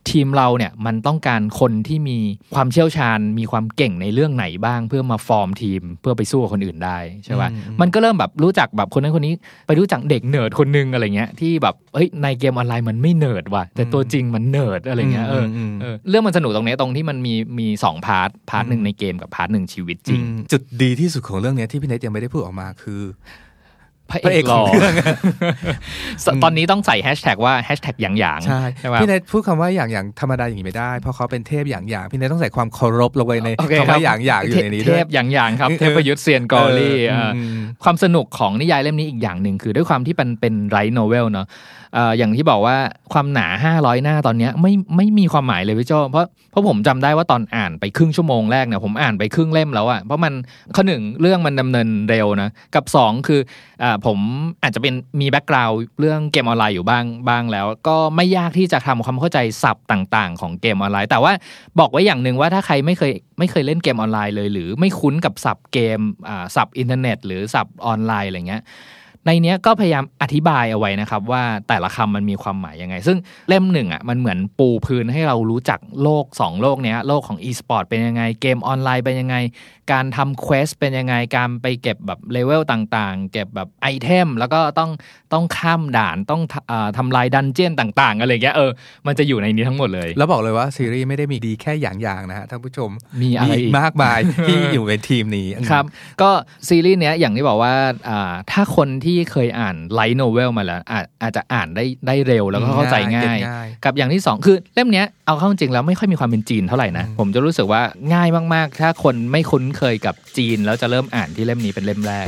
ทีมเราเนี่ยมันต้องการคนที่มีความเชี่ยวชาญมีความเก่งในเรื่องไหนบ้างเพื่อมาฟอร์มทีมเพื่อไปสู้กับคนอื่นได้ใช่ป่ะมันก็เริ่มแบบรู้จักแบบคนนั้นคนนี้ไปรู้จักเด็กเนิร์ดคนนึงอะไรเงี้ยที่แบบเฮ้ยในเกมออนไลน์มันไม่เนิร์ดว่ะแต่ตัวจริงมันเนิร์ดอะไรเงี้ยเรื่องมันสนุกตรงนี้ตรงที่มันมี2พาร์ทนึงในเกมกับพาร์ทนึงชีวิตจริงจุดดีที่สุดของเรื่องนี้ที่พี่เนทยังไม่ได้พูดออกมาคือพระเอกของเรื่องตอนนี้ต้องใส่แฮชแท็กว่าแฮชแท็กอย่างใช่พี่เนทพูดคำว่าอย่างธรรมดาอย่างนี้ไม่ได้เพราะเขาเป็นเทพอย่างพี่เนทต้องใส่ความเคารพลงไปในคำว่าอย่างอยู่ในนี้ด้วยเทพอย่างครับเทพยุทธเซียนกอรี่ความสนุกของนิยายเล่มนี้อีกอย่างนึงคือด้วยความที่เป็นไรท์โนเวลเนาะอย่างที่บอกว่าความหนา500หน้าตอนนี้ไม่มีความหมายเลยพี่โจ้เพราะผมจำได้ว่าตอนอ่านไปครึ่งชั่วโมงแรกเนี่ยผมอ่านไปครึ่งเล่มแล้วอ่ะเพราะมันข้อหนึ่งเรื่องมันดำเนินเร็วนะกับ2คือผมอาจจะเป็นมีแบ็คกราวด์เรื่องเกมออนไลน์อยู่บ้างแล้วก็ไม่ยากที่จะทำความเข้าใจศัพท์ต่างๆของเกมออนไลน์แต่ว่าบอกไว้อย่างนึงว่าถ้าใครไม่เคยเล่นเกมออนไลน์เลยหรือไม่คุ้นกับศัพท์เกมศัพท์อินเทอร์เน็ตหรือศัพท์ออนไลน์อะไรเงี้ยในเนี้ยก็พยายามอธิบายเอาไว้นะครับว่าแต่ละคำมันมีความหมายยังไงซึ่งเล่มหนึ่งอ่ะมันเหมือนปูพื้นให้เรารู้จักโลก2โลกเนี้ยโลกของ e-sport เป็นยังไงเกมออนไลน์เป็นยังไงการทำเควสเป็นยังไงการไปเก็บแบบเลเวลต่างๆเก็บแบบไอเทมแล้วก็ต้องข้ามด่านต้องทำลายดันเจี้ยนต่างๆอะไรเงี้ยมันจะอยู่ในนี้ทั้งหมดเลยแล้วบอกเลยว่าซีรีส์ไม่ได้มีดีแค่อย่างนะฮะท่านผู้ชมมีอะไรมากมายที่อยู่ในทีมนี้ครับก็ซีรีส์เนี้ยอย่างที่บอกว่าถ้าคนที่เคยอ่านไลท์โนเวลมาแล้วอาจจะอ่านได้เร็วแล้วก็เข้าใจง่ายกับอย่างที่2คือเล่มเนี้ยเอาเข้าจริงแล้วไม่ค่อยมีความเป็นจีนเท่าไหร่นะผมจะรู้สึกว่าง่ายมากๆถ้าคนไม่คุ้นเคยกับจีนแล้วจะเริ่มอ่านที่เล่มนี้เป็นเล่มแรก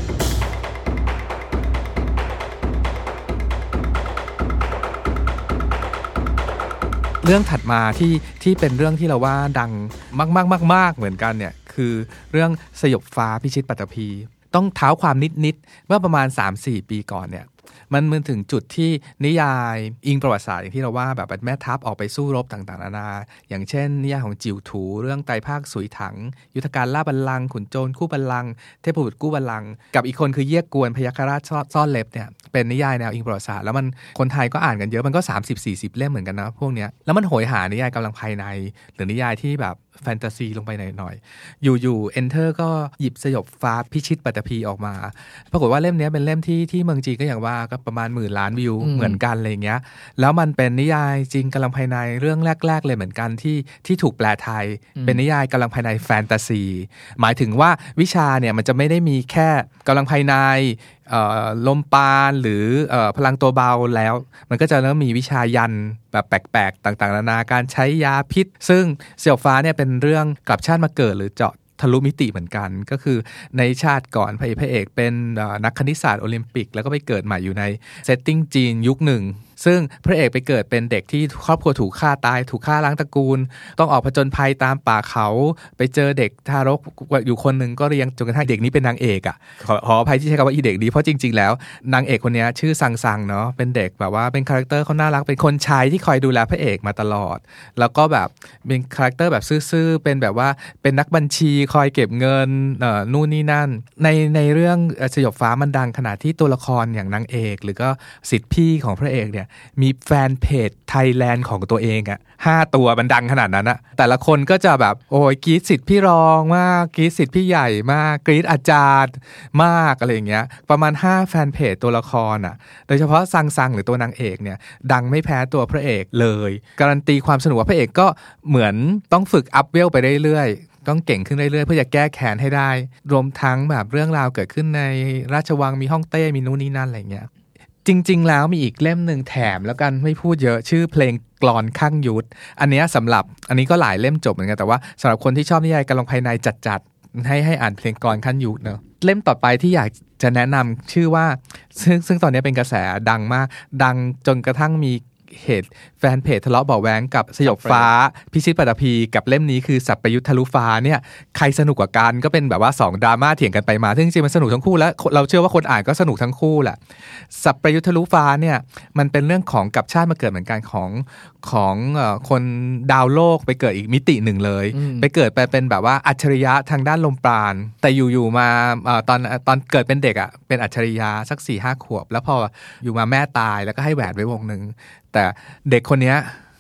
เรื่องถัดมาที่เป็นเรื่องที่เราว่าดังมากๆเหมือนกันเนี่ยคือเรื่องสยบฟ้าพิชิตปัตตภีต้องเท้าความนิดเมื่อประมาณ 3-4 ปีก่อนเนี่ยมันถึงจุดที่นิยายอิงประวัติศาสตร์อย่างที่เราว่าแบบแม่ทัพออกไปสู้รบต่างๆนานาอย่างเช่นนิยายของจิ๋วถูเรื่องไตรภาคสุยถังยุทธการล่าบัลลังก์ขุนโจรคู่บัลลังก์เทพบุตรกู้บัลลังก์กับอีกคนคือเยี่ยกวนพยัคฆราชซ่อนเล็บเนี่ยเป็นนิยายแนวอิงประวัติศาสตร์แล้วมันคนไทยก็อ่านกันเยอะมันก็ 30-40 เล่มเหมือนกันนะพวกเนี้ยแล้วมันโหยหานิยายกำลังภายในหรือนิยายที่แบบแฟนตาซีลงไปหน่อยๆอยู่ๆ Enter ก็หยิบสยบฟ้าพิชิตปัตตภีออกมาปรากฏว่าเล่มนี้เป็นเล่มที่เมืองจีนก็อย่างว่าก็ประมาณ10,000 ล้านวิวเหมือนกันอะไรเงี้ยแล้วมันเป็นนิยายจีนกำลังภายในเรื่องแรกๆเลยเหมือนกันที่ถูกแปลไทยเป็นนิยายกำลังภายในแฟนตาซีหมายถึงว่าวิชาเนี่ยมันจะไม่ได้มีแค่กำลังภายในลมปราณหรือพลังตัวเบาแล้วมันก็จะเริ่มมีวิชายันแบบแปลกๆต่างๆนานาการใช้ยาพิษซึ่งเสี่ยวฟ้าเนี่ยเป็นเรื่องกลับชาติมาเกิดหรือเจาะทะลุมิติเหมือนกันก็คือในชาติก่อนพระเอกเป็นนักคณิตศาสตร์โอลิมปิกแล้วก็ไปเกิดใหม่อยู่ในเซตติ้งจีนยุคหนึ่งซึ่งพระเอกไปเกิดเป็นเด็กที่ครอบครัวถูกฆ่าตายถูกฆ่าล้างตระกูลต้องออกผจญภัยตามป่าเขาไปเจอเด็กทารกอยู่คนหนึ่งก็เลี้ยงจนกระทั่งเด็กนี้เป็นนางเอกอ่ะขออภัยที่ใช้คำว่าอีเด็กดีเพราะจริงๆแล้วนางเอกคนนี้ชื่อซังเนาะเป็นเด็กแบบว่าเป็นคาแรคเตอร์เขาน่ารักเป็นคนใช้ที่คอยดูแลพระเอกมาตลอดแล้วก็แบบเป็นคาแรคเตอร์แบบซื่อๆเป็นแบบว่าเป็นนักบัญชีคอยเก็บเงินนู่นนี่นั่นในเรื่องสยบฟ้ามันดังขนาดที่ตัวละครอย่างนางเอกหรือก็ศิษย์พี่ของพระเอกเนี่ยมีแฟนเพจไทยแลนด์ของตัวเองอ่ะ5 ตัวมันดังขนาดนั้นอะแต่ละคนก็จะแบบโอ้ยกรี๊ดศิษย์พี่รองมากกรี๊ดศิษย์พี่ใหญ่มากกรี๊ดอาจารย์มากอะไรอย่างเงี้ยประมาณ5แฟนเพจตัวละครอ่ะโดยเฉพาะซังหรือตัวนางเอกเนี่ยดังไม่แพ้ตัวพระเอกเลยการันตีความสนุกว่าพระเอกก็เหมือนต้องฝึกอัพเวลไปเรื่อยๆต้องเก่งขึ้นเรื่อยๆเพื่อจะแก้แค้นให้ได้รวมทั้งแบบเรื่องราวเกิดขึ้นในราชวังมีฮ่องเต้มีนู่นนี่นั่นอะไรเงี้ยจริงๆแล้วมีอีกเล่มหนึ่งแถมแล้วกันไม่พูดเยอะชื่อเพลงกลอนข้างยุทธอันนี้สำหรับอันนี้ก็หลายเล่มจบเหมือนกันแต่ว่าสำหรับคนที่ชอบนิยายกำลังภายในจัดๆให้อ่านเพลงกลอนข้างยุทธเนอะเล่มต่อไปที่อยากจะแนะนำชื่อว่าซึ่งตอนนี้เป็นกระแสดังมากดังจนกระทั่งมีเหตุแฟนเพจทะเลาะเบาะแว้งกับสยบฟ้าพิชิตปัตตภีกับเล่มนี้คือสัพพยุทธทะลุฟ้าเนี่ยใครสนุกกว่ากันก็เป็นแบบว่า2ดราม่าเถียงกันไปมาซึ่งจริงๆมันสนุกทั้งคู่แล้วเราเชื่อว่าคนอ่านก็สนุกทั้งคู่แหละสัพพยุทธทะลุฟ้าเนี่ยมันเป็นเรื่องของกับชาติมาเกิดเหมือนกันของคนดาวโลกไปเกิดอีกมิติหนึ่งเลยไปเกิดไปเป็นแบบว่าอัจฉริยะทางด้านลมปราณแต่อยู่ๆมาตอนเกิดเป็นเด็กอ่ะเป็นอัจฉริยะสัก 4-5 ขวบแล้วพออยู่มาแม่ตายแล้วก็ให้แหวนไว้วงนึงแต่เด็กคนนี้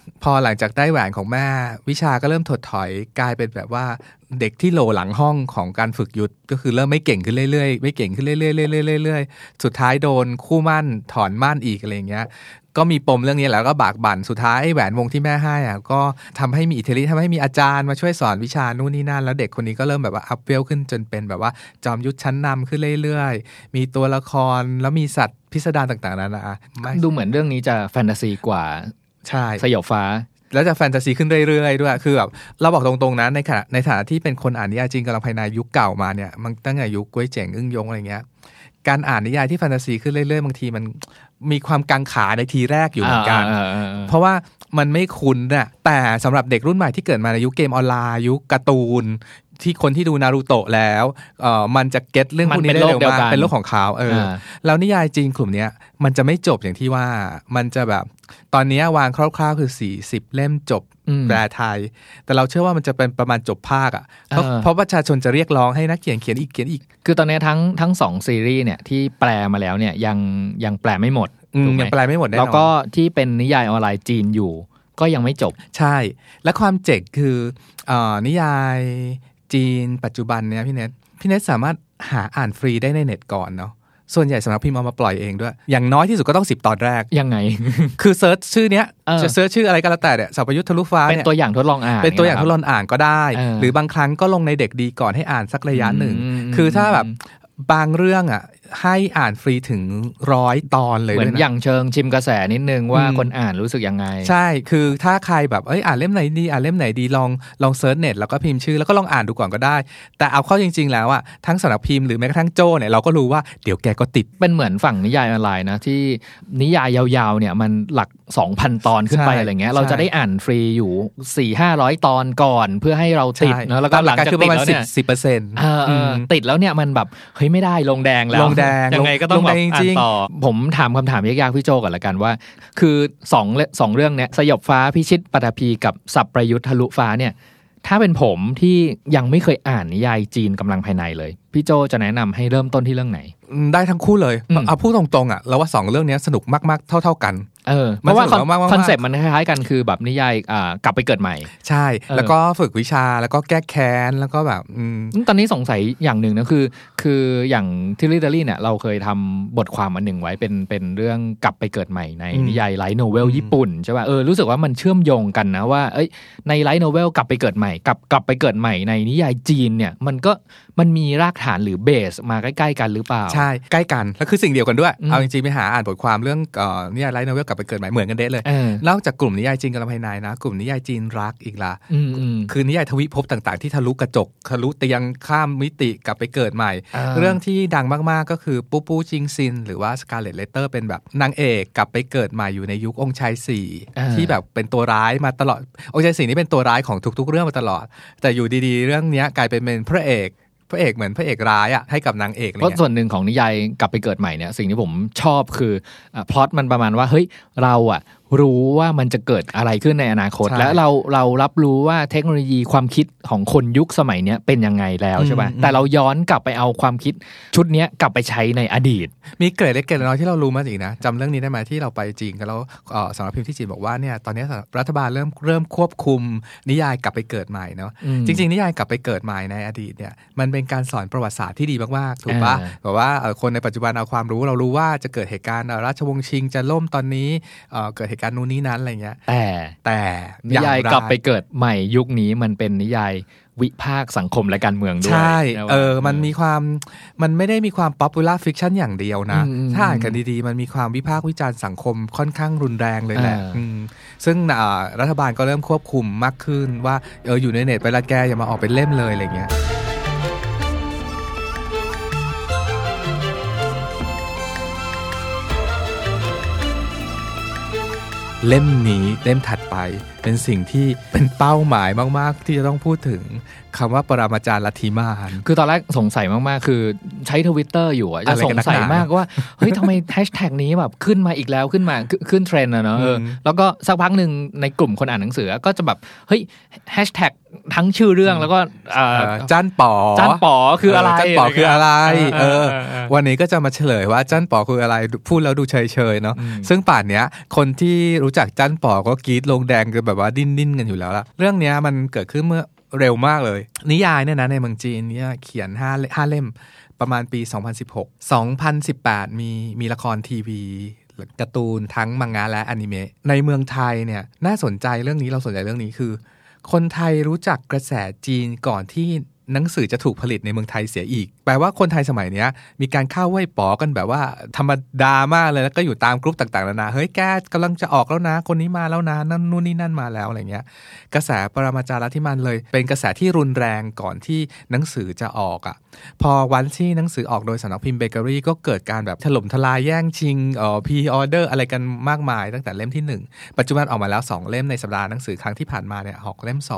พอหลังจากได้แหวนของแม่วิชาก็เริ่มถดถอยกลายเป็นแบบว่าเด็กที่โหลหลังห้องของการฝึกยุทธก็คือเริ่มไม่เก่งขึ้นเรื่อยๆไม่เก่งขึ้นเรื่อยๆเรื่อยๆสุดท้ายโดนคู่มั่นถอนมั่นอีกอะไรอย่างเงี้ยก็มีปมเรื่องนี้แล้วก็บากบั่นสุดท้ายแหวนวงที่แม่ให้อ่ะก็ทำให้มีอิทธิฤทธิ์ทำให้มีอาจารย์มาช่วยสอนวิชานู่นนี่นั่นแล้วเด็กคนนี้ก็เริ่มแบบว่าอัพเวลขึ้นจนเป็นแบบว่าจอมยุทธชั้นนำขึ้นเรื่อยๆมีตัวละครแล้วมีสัตว์พิสดารต่างๆนานาดูเหมือนเรื่องนี้จะแฟนตาซีกว่าใช่สยบฟ้าแล้วจะแฟนตาซีขึ้นเรื่อยๆด้วยคือแบบเราบอกตรงๆนะในฐานะที่เป็นคนอ่านนิยายจีนกำลังภายในยุคเก่ามาเนี่ยมันตั้งแต่ยุคก้วยเจ๋งอึ้งยงอะไรเงี้ยการอ่านนิยายที่แฟนตาซีขึ้นเรื่อยๆบางทีมันมีความกังขาในทีแรกอยู่เหมือนกันเพราะว่ามันไม่คุ้นน่ะแต่สำหรับเด็กรุ่นใหม่ที่เกิดมาในยุคเกมออนไลน์ยุคการ์ตูนที่คนที่ดูนารูโตะแล้วมันจะเก็ตเรื่องพวกนี้ได้เร็วมากเป็นโลกของเขาแล้วนิยายจีนกลุ่มนี้มันจะไม่จบอย่างที่ว่ามันจะแบบตอนนี้วางคร่าวๆคือ40เล่มจบแปลไทยแต่เราเชื่อว่ามันจะเป็นประมาณจบภาคอ่ะเพราะประชาชนจะเรียกร้องให้นักเขียนเขียนอีกคือตอนนี้ทั้ง2ซีรีส์เนี่ยที่แปลมาแล้วเนี่ยยังแปลไม่หมดยังแปลไม่หมดแน่นอนแล้วก็ที่เป็นนิยายออนไลน์จีนอยู่ก็ยังไม่จบใช่และความเจ๋งคือนิยายจีนปัจจุบันเนี่ยพี่เน็ตสามารถหาอ่านฟรีได้ในเน็ตก่อนเนาะส่วนใหญ่สำนักพิมพ์เอามาปล่อยเองด้วยอย่างน้อยที่สุดก็ต้อง10ตอนแรกยังไงคือเซิร์ชชื่อเนี้ยจะเซิร์ชชื่ออะไรก็แล้วแต่เนี่ยสัพยุทธทะลุฟ้าเป็นตัวอย่างทดลองอ่านเป็นตัวอย่างทดลองอ่านก็ได้หรือบางครั้งก็ลงในเด็กดีก่อนให้อ่านสักระยะหนึ่งคือถ้าแบบบางเรื่องอ่ะให้อ่านฟรีถึง100ตอนเลยเหมือนอย่างเชิงชิมกระแสนิดนึงว่าคนอ่านรู้สึกยังไงใช่คือถ้าใครแบบอ่านเล่มไหนดีอ่านเล่มไหนดีลองเซิร์ชเน็ตแล้วก็พิมพ์ชื่อแล้วก็ลองอ่านดูก่อนก็ได้แต่เอาเข้าจริงๆแล้วอ่ะทั้งสำนักพิมพ์หรือแม้กระทั่งโจ้เนี่ยเราก็รู้ว่าเดี๋ยวแกก็ติดเป็นเหมือนฝั่งนิยายออนไลน์นะที่นิยายยาวๆเนี่ยมันหลัก 2,000 ตอนขึ้นไปอะไรเงี้ยเราจะได้อ่านฟรีอยู่ 4-500 ตอนก่อนเพื่อให้เราติดนะแล้วก็หลังจากติดแล้วเนี่ย10%ติดแล้วเนี่ยมันแบบเฮ้ยไม่ได้ลงแดงแล้วยังไงก็ต้องแบบอ่านต่อผมถามคำถามยากๆพี่โจก่อนละกันว่าคือ2เรื่องเนี้ยสยบฟ้าพิชิตปฐพีกับสับประยุทธ์ทะลุฟ้าเนี่ยถ้าเป็นผมที่ยังไม่เคยอ่านนิยายจีนกำลังภายในเลยพี่โจจะแนะนำให้เริ่มต้นที่เรื่องไหนได้ทั้งคู่เลยเอาพูดตรงๆอ่ะแล้วว่า2เรื่องนี้สนุกมากๆเท่าๆกันเพราะว่าคอนเซ็ปต์มันคล้ายๆกันคือแบบนิยายกลับไปเกิดใหม่ใช่แล้วก็ฝึกวิชาแล้วก็แก้แค้นแล้วก็แบบตอนนี้สงสัยอย่างหนึ่งนะคืออย่างทิลลี่เดลี่เนี่ยเราเคยทำบทความอันหนึ่งไว้เป็นเรื่องกลับไปเกิดใหม่ในนิยายไลท์โนเวลญี่ปุ่นใช่ป่ะรู้สึกว่ามันเชื่อมโยงกันนะว่าในไลท์โนเวลกลับไปเกิดใหม่กลับไปเกิดใหม่ในนิยายจีนเนี่ยมันมีรากฐานหรือเบสมาใกล้ๆกันหรือเปล่าใช่ใกล้กันแล้วคือสิ่งเดียวกันด้วยเอาจริงๆไปหาอ่านบทความเรื่องนิยายไลท์โนเวลกลับไปเกิดใหม่เหมือนกันเด้เลยนอกจากกลุ่มนิยายจีนกำลังภายในนะกลุ่มนิยายจีนรักอีกละคือนิยายทวิภพต่างๆที่ทะลุกระจกทะลุเตียงข้ามมิติกลับไปเกิดใหม่เรื่องที่ดังมากๆก็คือปูปูจิงซินหรือว่าสการ์เล็ตเลเตอร์เป็นแบบนางเอกกลับไปเกิดใหม่อยู่ในยุคองค์ชาย4ที่แบบเป็นตัวร้ายมาตลอดองค์ชาย4นี่เป็นตัวร้ายของทุกๆเรื่องมาตลอดแต่อยู่ดีๆเรื่องนี้กลายเป็นพระเอกเหมือนพระเอกร้ายอ่ะให้กับนางเอกเพราะส่วนหนึ่งของนิยายกลับไปเกิดใหม่เนี่ยสิ่งที่ผมชอบคือพล็อตมันประมาณว่าเฮ้ยเราอ่ะรู้ว่ามันจะเกิดอะไรขึ้นในอนาคตและเรารับรู้ว่าเทคโนโลยีความคิดของคนยุคสมัยนี้เป็นยังไงแล้วใช่ป่ะแต่เราย้อนกลับไปเอาความคิดชุดนี้กลับไปใช้ในอดีตมีเกร็ดเล็กเกร็ดน้อยที่เรารู้มาอีกนะจำเรื่องนี้ได้ไหมที่เราไปจีนกันแล้วสำนักพิมพ์ที่จีนบอกว่าเนี่ยตอนนี้รัฐบาลเริ่มควบคุมนิยายกลับไปเกิดใหม่เนาะจริงๆนิยายกลับไปเกิดใหม่ในอดีตเนี่ยมันเป็นการสอนประวัติศาสตร์ที่ดีมากๆถูกป่ะแบบว่าคนในปัจจุบันเอาความรู้เรารู้ว่าจะเกิดเหตุการณ์ราชวงศ์ชิงจะล่มตอนนี้เกิดเหตุการณ์นู้นนี้นั้นอะไรเงี้ยแต่นิยายกลับไปเกิดใหม่ยุคนี้มันเป็นนิยายวิพากษ์สังคมและการเมืองด้วยใช่มันมีความมันไม่ได้มีความ popular fiction อย่างเดียวนะถ้าอ่านกันดีๆมันมีความวิพากษ์วิจารณ์สังคมค่อนข้างรุนแรงเลยแหละซึ่งรัฐบาลก็เริ่มควบคุมมากขึ้นว่าอยู่ในเน็ตไปละแกอย่ามาออกเป็นเล่มเลยอะไรเงี้ยเล่มนี้เล่มถัดไปเป็นสิ่งที่เป็นเป้าหมายมากๆที่จะต้องพูดถึงคำว่าปรมาจารย์ลัทธิมารคือตอนแรกสงสัยมากๆคือใช้ Twitter อยู่จะสงสัยมากว่าเฮ้ยทำไมแฮชแท็กนี้แบบขึ้นมาอีกแล้วขึ้นเทรนด์เนาะแล้วก็สักพักหนึ่งในกลุ่มคนอ่านหนังสือก็จะแบบเฮ้ยแฮชแท็กทั้งชื่อเรื่องแล้วก็จันป๋อคืออะไรจันป๋อคืออะไรวันนี้ก็จะมาเฉลยว่าจันป๋อคืออะไรพูดแล้วดูเฉยๆเนาะซึ่งป่านเนี้ยคนที่รรู้จักจั้นป๋อก็กรี๊ดลงแดงกันแบบว่าดิ้นกันอยู่แล้วล่ะเรื่องนี้มันเกิดขึ้นเมื่อเร็วมากเลยนิยายเนี่ยนะในเมืองจีนเนี่ยเขียน5เล่มประมาณปี2016 2018มีละครทีวีการ์ตูนทั้งมังงะและอนิเมะในเมืองไทยเนี่ยน่าสนใจเรื่องนี้เราสนใจเรื่องนี้คือคนไทยรู้จักกระแสจีนก่อนที่หนังสือจะถูกผลิตในเมืองไทยเสียอีกแปลว่าคนไทยสมัยนี้มีการเข้าไหว้ป๋อกันแบบว่าธรรมดามากเลยแล้วก็อยู่ตามกรุ๊ปต่างๆนานาเฮ้ยแกกำลังจะออกแล้วนะคนนี้มาแล้วนะนั่นนู่นนี่นั่นมาแล้วอะไรเงี้ยกระแสปรมาจารย์ลัทธิมันเลยเป็นกระแสที่รุนแรงก่อนที่หนังสือจะออกอ่ะพอวันที่หนังสือออกโดยสำนักพิมพ์เบเกอรี่ก็เกิดการแบบถล่มทลายแย่งชิงพรีออเดอร์อะไรกันมากมายตั้งแต่เล่มที่1ปัจจุบันออกมาแล้ว2เล่มในสัปดาห์หนังสือครั้งที่ผ่านมาเนี่ยออกเล่ม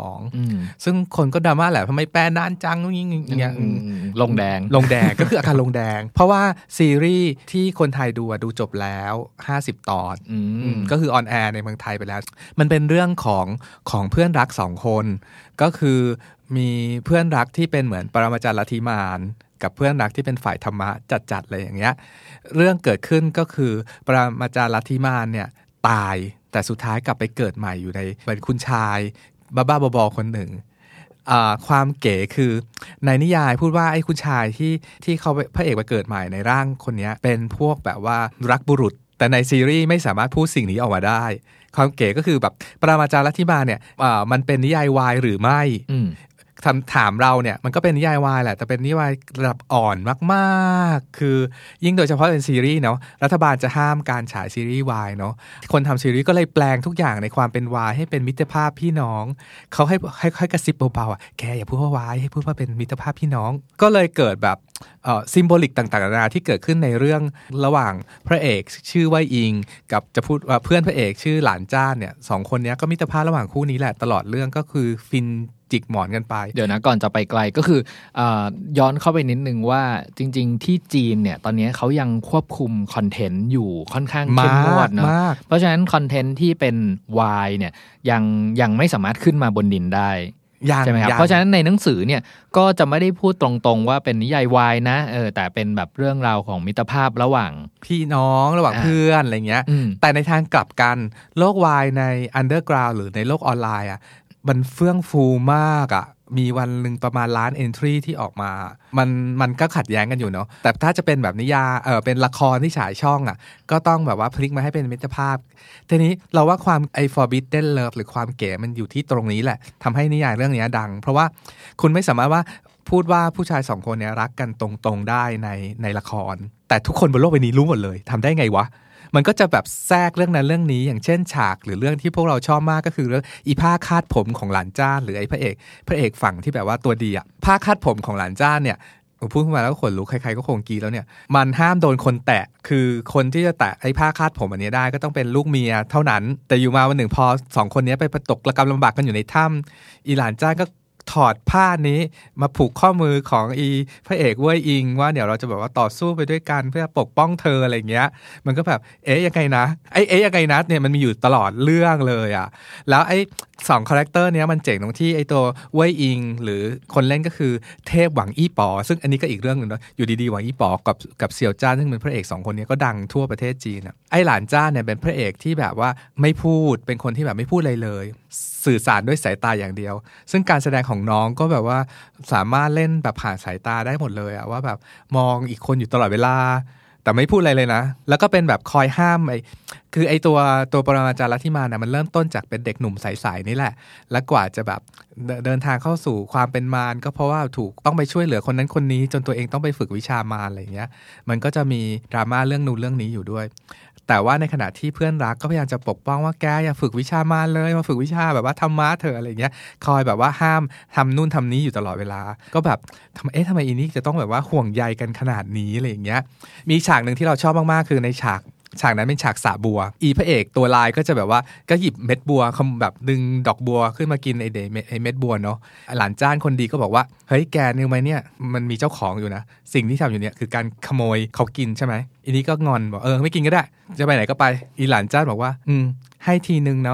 2ซึ่งคนก็ดราม่าแหละทำไมแปลนานจังอย่างเงี้ยลงแดงก็คืออาการลงแดงเพราะว่าซีรีส์ที่คนไทยดูจบแล้ว50ตอนก็คือออนแอร์ในเมืองไทยไปแล้วมันเป็นเรื่องของเพื่อนรัก2คนก็คือมีเพื่อนรักที่เป็นเหมือนปรมาจารย์ลัทธิมารกับเพื่อนรักที่เป็นฝ่ายธรรมะจัดๆเลยอย่างเงี้ยเรื่องเกิดขึ้นก็คือปรมาจารย์ลัทธิมารเนี่ยตายแต่สุดท้ายกลับไปเกิดใหม่อยู่ในเป็นคุณชายบ้าๆบอๆคนหนึ่งความเก๋คือในนิยายพูดว่าไอ้คุณชายที่เขาพระเอกไปเกิดใหม่ในร่างคนนี้เป็นพวกแบบว่ารักบุรุษแต่ในซีรีส์ไม่สามารถพูดสิ่งนี้ออกมาได้ความเก๋ก็คือแบบปรมาจารย์ลัทธิมารเนี่ยมันเป็นนิยายวายหรือไม่ถามเราเนี่ยมันก็เป็นนิยายวายแหละแต่เป็นนิยายระดับอ่อนมากๆคือยิ่งโดยเฉพาะเป็นซีรีส์เนาะรัฐบาลจะห้ามการฉายซีรีส์วายเนาะคนทำซีรีส์ก็เลยแปลงทุกอย่างในความเป็นวายให้เป็นมิตรภาพพี่น้องเขาให้กระซิบเบาๆอ่ะแกอย่าพูดว่าวายให้พูดว่าเป็นมิตรภาพพี่น้องก็เลยเกิดแบบซิมโบลิกต่างๆนานาที่เกิดขึ้นในเรื่องระหว่างพระเอกชื่อว่าอิงกับจะพูดว่าเพื่อนพระเอกชื่อหลานจ้านเนี่ย2คนนี้ก็มิตรภาพระหว่างคู่นี้แหละตลอดเรื่องก็คือฟินจิกหมอนกันไปเดี๋ยวนะก่อนจะไปไกลก็คือย้อนเข้าไปนิดนึงว่าจริงๆที่จีนเนี่ยตอนนี้เขายังควบคุมคอนเทนต์อยู่ค่อนข้างเข้มงวดเนาะเพราะฉะนั้นคอนเทนต์ที่เป็นวายเนี่ยยังไม่สามารถขึ้นมาบนดินได้ใช่ไหมครับเพราะฉะนั้นในหนังสือเนี่ยก็จะไม่ได้พูดตรงๆว่าเป็นนิยายวายนะแต่เป็นแบบเรื่องราวของมิตรภาพระหว่างพี่น้องระหว่างเพื่อนอะไรเงี้ยแต่ในทางกลับกันโลกวายในอันเดอร์กราวด์หรือในโลกออนไลน์อ่ะมันเฟื่องฟูมากอ่ะมีวันหนึ่งประมาณล้าน entry ที่ออกมามันก็ขัดแย้งกันอยู่เนาะแต่ถ้าจะเป็นแบบนิยายเป็นละครที่ฉายช่องอ่ะก็ต้องแบบว่าพลิกมาให้เป็นมิตรภาพทีนี้เราว่าความforbidden love หรือความเก๋มันอยู่ที่ตรงนี้แหละทำให้นิยายเรื่องนี้ดังเพราะว่าคุณไม่สามารถว่าพูดว่าผู้ชาย2คนนี้รักกันตรงๆได้ในละครแต่ทุกคนบนโลกใบนี้รู้หมดเลยทำได้ไงวะมันก็จะแบบแทรกเรื่องนั้นเรื่องนี้อย่างเช่นฉากหรือเรื่องที่พวกเราชอบมากก็คือเรื่องอีผ้าคาดผมของหลานจ้านหรือไอ้พระเอกฝั่งที่แบบว่าตัวดีอะผ้าคาดผมของหลานจ้านเนี่ยผมพูดขึ้นมาแล้วขนลุกใครๆก็คงกรี๊ดแล้วเนี่ยมันห้ามโดนคนแตะคือคนที่จะแตะไอ้ผ้าคาดผมอันนี้ได้ก็ต้องเป็นลูกเมียเท่านั้นแต่อยู่มาวันหนึ่งพอ2คนนี้ไปตกระกำลำบากกันอยู่ในถ้ำอีหลานจ้านก็ถอดผ้านี้มาผูกข้อมือของอีพระเอกเว่ยอิงว่าเดี๋ยวเราจะแบบว่าต่อสู้ไปด้วยกันเพื่อปกป้องเธออะไรเงี้ยมันก็แบบยังไงนะยังไงนะเนี่ยมันมีอยู่ตลอดเรื่องเลยอ่ะแล้วไอ้2คาแรคเตอร์เนี้ยมันเจ๋งตรงที่ไอ้ตัวเว่ยอิงหรือคนเล่นก็คือเทพหวังอี้ป๋อซึ่งอันนี้ก็อีกเรื่องนึงเนาะอยู่ดีๆหวังอี้ป๋อกับเสี่ยวจ้านซึ่งเป็นพระเอก2คนนี้ก็ดังทั่วประเทศจีนอ่ะไอ้หลานจ้านเนี่ยเป็นพระเอกที่แบบว่าไม่พูดเป็นคนที่แบบไม่พูดอะไรเลยสื่อสารด้วยสายตาอย่างเดียวซึ่งการแสดงของน้องก็แบบว่าสามารถเล่นแบบผ่านสายตาได้หมดเลยอะว่าแบบมองอีกคนอยู่ตลอดเวลาแต่ไม่พูดอะไรเลยนะแล้วก็เป็นแบบคอยห้ามคือไอตัวปรมาจารย์ลัทธิมารนะมันเริ่มต้นจากเป็นเด็กหนุ่มใสๆนี่แหละแล้วกว่าจะแบบเดินทางเข้าสู่ความเป็นมารก็เพราะว่าถูกต้องไปช่วยเหลือคนนั้นคนนี้จนตัวเองต้องไปฝึกวิชามารอะไรอย่างเงี้ยมันก็จะมีดราม่าเรื่องนู้นเรื่องนี้อยู่ด้วยแต่ว่าในขณะที่เพื่อนรักก็พยายามจะปกป้องว่าแกอย่าฝึกวิชามารเลยมาฝึกวิชาแบบว่าธรรมะเธออะไรเงี้ยคอยแบบว่าห้ามทำนู่นทำนี้อยู่ตลอดเวลาก็แบบทำไมอีนี่จะต้องแบบว่าห่วงใยกันขนาดนี้อะไรอย่างเงี้ยมีฉากหนึ่งที่เราชอบมากๆคือในฉากนั้นเป็นฉากสระบัวอีพระเอกตัวลายก็จะแบบว่าก็หยิบเม็ดบัวแบบดึงดอกบัวขึ้นมากินไอเม็ดบัวเนาะหลานจ้านคนดีก็บอกว่าเฮ้ยแกนึกไหมเนี่ยมันมีเจ้าของอยู่นะสิ่งที่ทำอยู่เนี่ยคือการขโมยเขากินใช่ไหมอีนี้ก็งอนบอกไม่กินก็ได้จะไปไหนก็ไปอีหลานจ้านบอกว่าให้ทีนึงเนาะ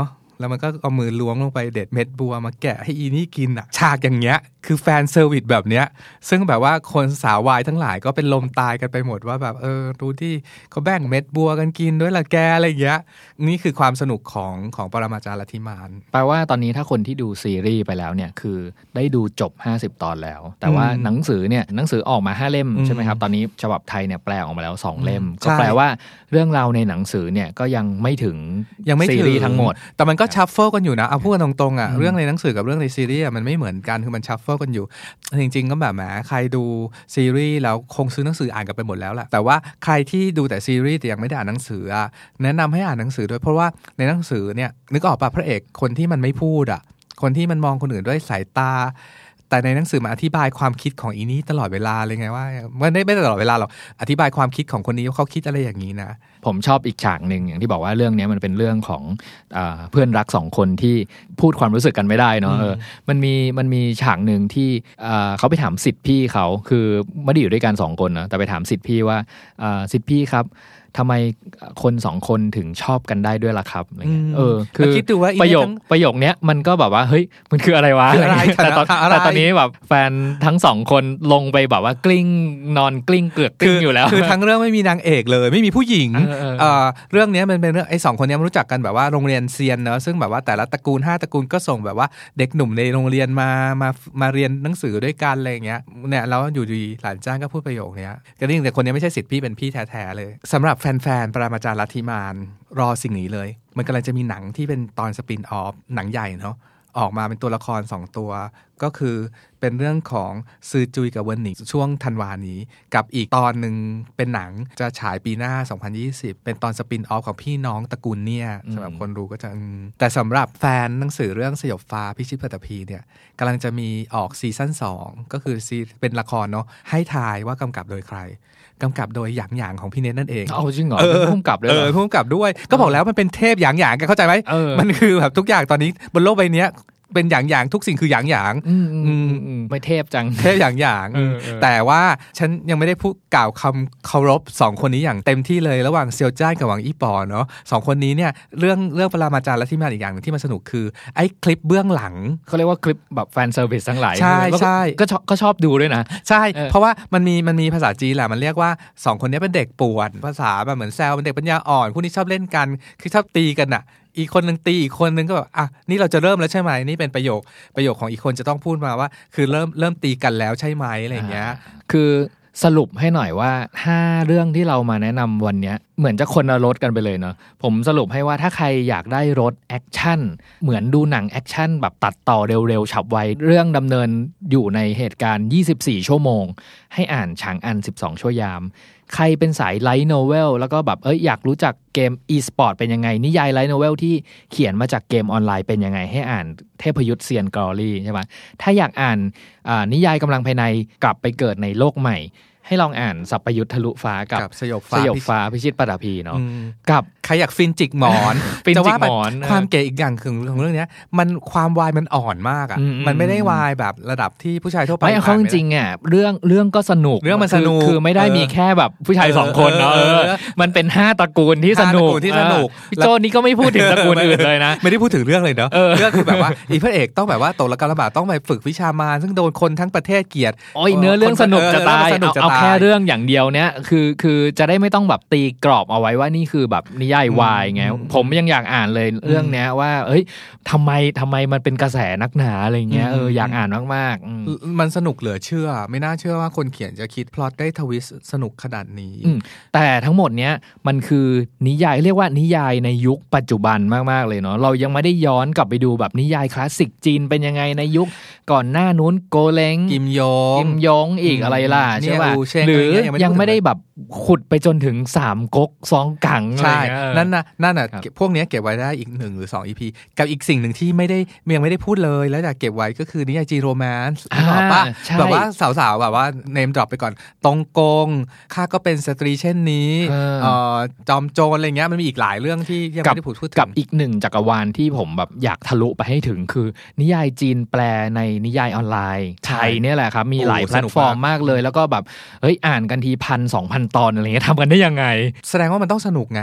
แล้วมันก็เอามือล้วงลงไปเด็ดเม็ดบัวมาแกะให้อีนี่กินอ่ะฉากอย่างเงี้ยคือแฟนเซอร์วิสแบบเนี้ยซึ่งแบบว่าคนสาววายทั้งหลายก็เป็นลมตายกันไปหมดว่าแบบดูที่เขาแบ่งเม็ดบัวกันกินด้วยละแกอะไรอย่างเงี้ยนี่คือความสนุกของปรมาจารย์ลัทธิมารแปลว่าตอนนี้ถ้าคนที่ดูซีรีส์ไปแล้วเนี่ยคือได้ดูจบ50ตอนแล้วแต่ว่าหนังสือออกมา5เล่มใช่ไหมครับตอนนี้ฉบับไทยเนี่ยแปลออกมาแล้ว2เล่มก็แปลว่าเรื่องราวในหนังสือเนี่ยก็ยังไม่ถึงซีรีส์ทั้งหมดแต่มันก็ชัฟเฟิลกันอยู่นะเอาพูดกันตรงๆอ่ะเรื่องในหนังสือกับเรื่องในซีรีส์มันไม่เหมือนกันคือมันชัฟเฟิลกันอยู่จริงๆก็แบบแหมใครดูซีรีส์แล้วคงซื้อหนังสืออ่านกันไปหมดแล้วแหละแต่ว่าใครที่ดูแต่ซีรีส์แต่ยังไม่ได้อ่านหนังสืออ่ะแนะนำให้อ่านหนังสือด้วยเพราะว่าในหนังสือเนี่ยนึกออกป่ะพระเอกคนที่มันไม่พูดอ่ะคนที่มันมองคนอื่นด้วยสายตาแต่ในหนังสือมาอธิบายความคิดของอีนี้ตลอดเวลาเลยไงว่าไม่ตลอดเวลาหรอกอธิบายความคิดของคนนี้ว่าเขาคิดอะไรอย่างนี้นะผมชอบอีกฉากนึงอย่างที่บอกว่าเรื่องนี้มันเป็นเรื่องของเพื่อนรัก2คนที่พูดความรู้สึกกันไม่ได้เนาะมันมีฉากนึงที่เขาไปถามศิษย์พี่เขาคือไม่ได้อยู่ด้วยกัน2คนนะแต่ไปถามศิษย์พี่ว่าศิษย์พี่ครับทำไมคน2คนถึงชอบกันได้ด้วยล่ะครับอะไรเงี้ยคือประโยคเนี้ยมันก็แบบว่าเฮ้ยมันคืออะไรวะแต่ตอนนี้แบบแฟนทั้ง2คนลงไปแบบว่ากลิ้งนอนกลิ้งเกลือกกลิ้งอยู่แล้วคือทั้งเรื่องไม่มีนางเอกเลยไม่มีผู้หญิงเรื่องนี้มันเป็นเรื่องไอ้2คนนี้มันรู้จักกันแบบว่าโรงเรียนเซียนเนอะซึ่งแบบว่าแต่ละตระกูล5ตระกูลก็ส่งแบบว่าเด็กหนุ่มในโรงเรียนมาเรียนหนังสือด้วยกันอะไรอย่างเงี้ยเนี่ยแล้วอยู่ดีหลานจ้างก็พูดประโยคนี้ก็จริงแต่คนนี้ไม่ใช่ศิษย์พี่เป็นพี่แท้ๆเลยสำหรับแฟนๆปรมาจารย์ลัทธิมารรอสิ่งนี้เลยมันกำลังจะมีหนังที่เป็นตอนสปินออฟหนังใหญ่เนาะออกมาเป็นตัวละคร2ตัวก็คือเป็นเรื่องของซือจุยกับเวินหนิงช่วงธันวานี้กับอีกตอนหนึ่งเป็นหนังจะฉายปีหน้า2020เป็นตอนสปินออฟของพี่น้องตระกูลเนี่ยสำหรับคนรู้ก็จะแต่สำหรับแฟนหนังสือเรื่องสยบฟ้าพิชิตปฐพีเนี่ยกำลังจะมีออกซีซั่น2ก็คือเป็นละครเนาะให้ทายว่ากำกับโดยใครกำกับโดยหยางของพี่เนทนั่นเองเอาจริงเหรอผู้กำกับด้วยผู้กำกับด้วยก็บอกแล้วมันเป็นเทพหยางกันเข้าใจไหมมันคือแบบทุกอย่างตอนนี้บนโลกใบนี้เป็นหยางทุกสิ่งคือหยางไม่เทพจังเทพหยางแต่ว่าฉันยังไม่ได้พูดกล่าวคำเคารพ2คนนี้อย่างเต็มที่เลยระหว่างเซียวจ้านกับหวังอี้ปอเนาะ2คนนี้เนี่ยเรื่องปรมาจารย์และที่มาอีกอย่างนึงที่มันสนุกคือไอ้คลิปเบื้องหลังเขาเรียกว่าคลิปแบบแฟนเซอร์วิสทั้งหลายใช่ก็ชอบดูด้วยนะใช่เพราะว่ามันมีภาษาจีนแหละมันเรียกว่า2คนนี้เป็นเด็กป่วนภาษาแบบเหมือนแซวเป็นเด็กปัญญาอ่อนพวกนี้ชอบเล่นกันคือชอบตีกันอ่ะอีกคนนึงตีอีกคนนึงก็แบบอ่ะนี่เราจะเริ่มแล้วใช่ไหมนี่เป็นประโยคของอีกคนจะต้องพูดมาว่าคือเริ่มตีกันแล้วใช่ไหมอะไรอย่างเงี้ยคือสรุปให้หน่อยว่า5เรื่องที่เรามาแนะนำวันนี้เหมือนจะคนละรสกันไปเลยเนาะผมสรุปให้ว่าถ้าใครอยากได้รสแอคชั่นเหมือนดูหนังแอคชั่นแบบตัดต่อเร็วๆฉับไวเรื่องดำเนินอยู่ในเหตุการณ์24ชั่วโมงให้อ่านฉางอัน12ชั่วยามใครเป็นสายไลท์โนเวลแล้วก็แบบอยากรู้จักเกม e-sport เป็นยังไงนิยายไลท์โนเวลที่เขียนมาจากเกมออนไลน์เป็นยังไงให้อ่านเทพยุทธเซียนกอรี่ใช่ไหมถ้าอยากอ่านนิยายกำลังภายในกลับไปเกิดในโลกใหม่ให้ลองอ่านสัพยุทธทะลุฟ้ากับสยบฟ้าพิชิตปฐพีเนาะกับใครอยากฟินจิกหมอนจะว่าแบบความเก๋อีกอย่างของเรื่องนี้มันความวายมันอ่อนมากอ่ะมันไม่ได้วายแบบระดับที่ผู้ชายทั่วไปไม่เอาจริงอ่ะเรื่องก็สนุกเรื่องมันสนุกคือไม่ได้มีแค่แบบผู้ชาย2คนเนาะมันเป็น5ตระกูลที่สนุกพี่โจนี่ก็ไม่พูดถึงตระกูลอื่นเลยนะไม่ได้พูดถึงเรื่องเลยเนาะเรื่องคือแบบว่าอีพระเอกต้องแบบว่าตกระกำลำบากต้องไปฝึกวิชามารซึ่งโดนคนทั้งประเทศเกลียดเนื้อเรื่องสนุกจะตายเอาแค่เรื่องอย่างเดียวเนี้ยคือจะได้ไม่ต้องแบบตีกรอบเอาไว้ว่านี่คือแบบนิยายวายไงผมยังอยากอ่านเลยเรื่องเนี้ยว่าทำไมมันเป็นกระแสนักหนาอะไรเงี้ยอยากอ่านมากๆมันสนุกเหลือเชื่อไม่น่าเชื่อว่าคนเขียนจะคิดพล็อตได้ทวิสต์สนุกขนาดนี้แต่ทั้งหมดเนี้ยมันคือนิยายเรียกว่านิยายในยุคปัจจุบันมากๆเลยเนาะเรายังไม่ได้ย้อนกลับไปดูแบบนิยายคลาสสิกจีนเป็นยังไงในยุคก่อนหน้านู้นโกเล้งกิมยงอีกอะไรล่ะใช่ป่ะหรือยังไม่ได้แบบขุดไปจนถึง3ก๊ก2กังใช่นั่นน่ะพวกนี้เก็บไว้ได้อีก1หรือ2 EP กับอีกสิ่งหนึ่งที่ยังไม่ได้พูดเลยแล้วอยากเก็บไว้ก็คือนิยายจีโรแมนส์ป่ะแบบว่าสาวๆแบบว่าเนมดรอปไปก่อนตรงกงข้าก็เป็นสตรีเช่นนี้จอมโจรอะไรเงี้ยมันมีอีกหลายเรื่องที่ยังไม่ได้พูดถึงกับอีก1จักรวาลที่ผมแบบอยากทะลุไปให้ถึงคือนิยายจีนแปลในนิยายออนไลน์ไทยเนี่ยแหละครับมีหลายแพลตฟอร์มมากเลยแล้วก็แบบอ่านกันที1,000-2,000 ตอนอะไรเงี้ยทำกันได้ยังไงแสดงว่ามันต้องสนุกไง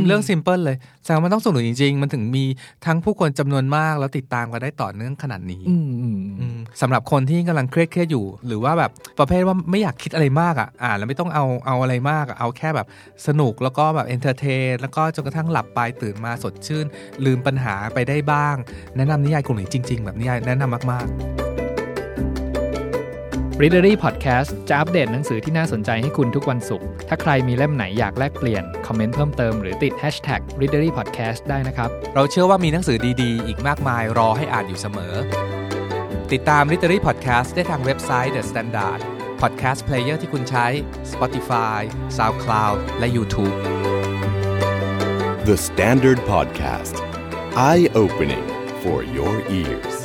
เรื่องซิมเพิลเลยแสดงว่ามันต้องสนุกจริงๆมันถึงมีทั้งผู้คนจำนวนมากแล้วติดตามกันได้ต่อเนื่องขนาดนี้สำหรับคนที่กำลังเครียดอยู่หรือว่าแบบประเภทว่าไม่อยากคิดอะไรมากอ่านแล้วไม่ต้องเอาอะไรมากเอาแค่แบบสนุกแล้วก็แบบเอนเตอร์เทนแล้วก็จนกระทั่งหลับไปตื่นมาสดชื่นลืมปัญหาไปได้บ้างแนะนำนิยายกลุ่มนี้จริงๆแบบนิยายแนะนำมากๆ Readery Podcast จะอัปเดตหนังสือที่น่าสนใจให้คุณทุกวันศุกร์ถ้าใครมีเล่มไหนอยากแลกเปลี่ยนคอมเมนต์เพิ่มเติมหรือติด Hashtag Readery Podcast ได้นะครับเราเชื่อว่ามีหนังสือดีๆอีกมากมายรอให้อ่านอยู่เสมอติดตาม Readery Podcast ได้ทางเว็บไซต์ The Standard Podcast Player ที่คุณใช้ Spotify SoundCloud และ YouTube The Standard Podcast Eye Opening for your ears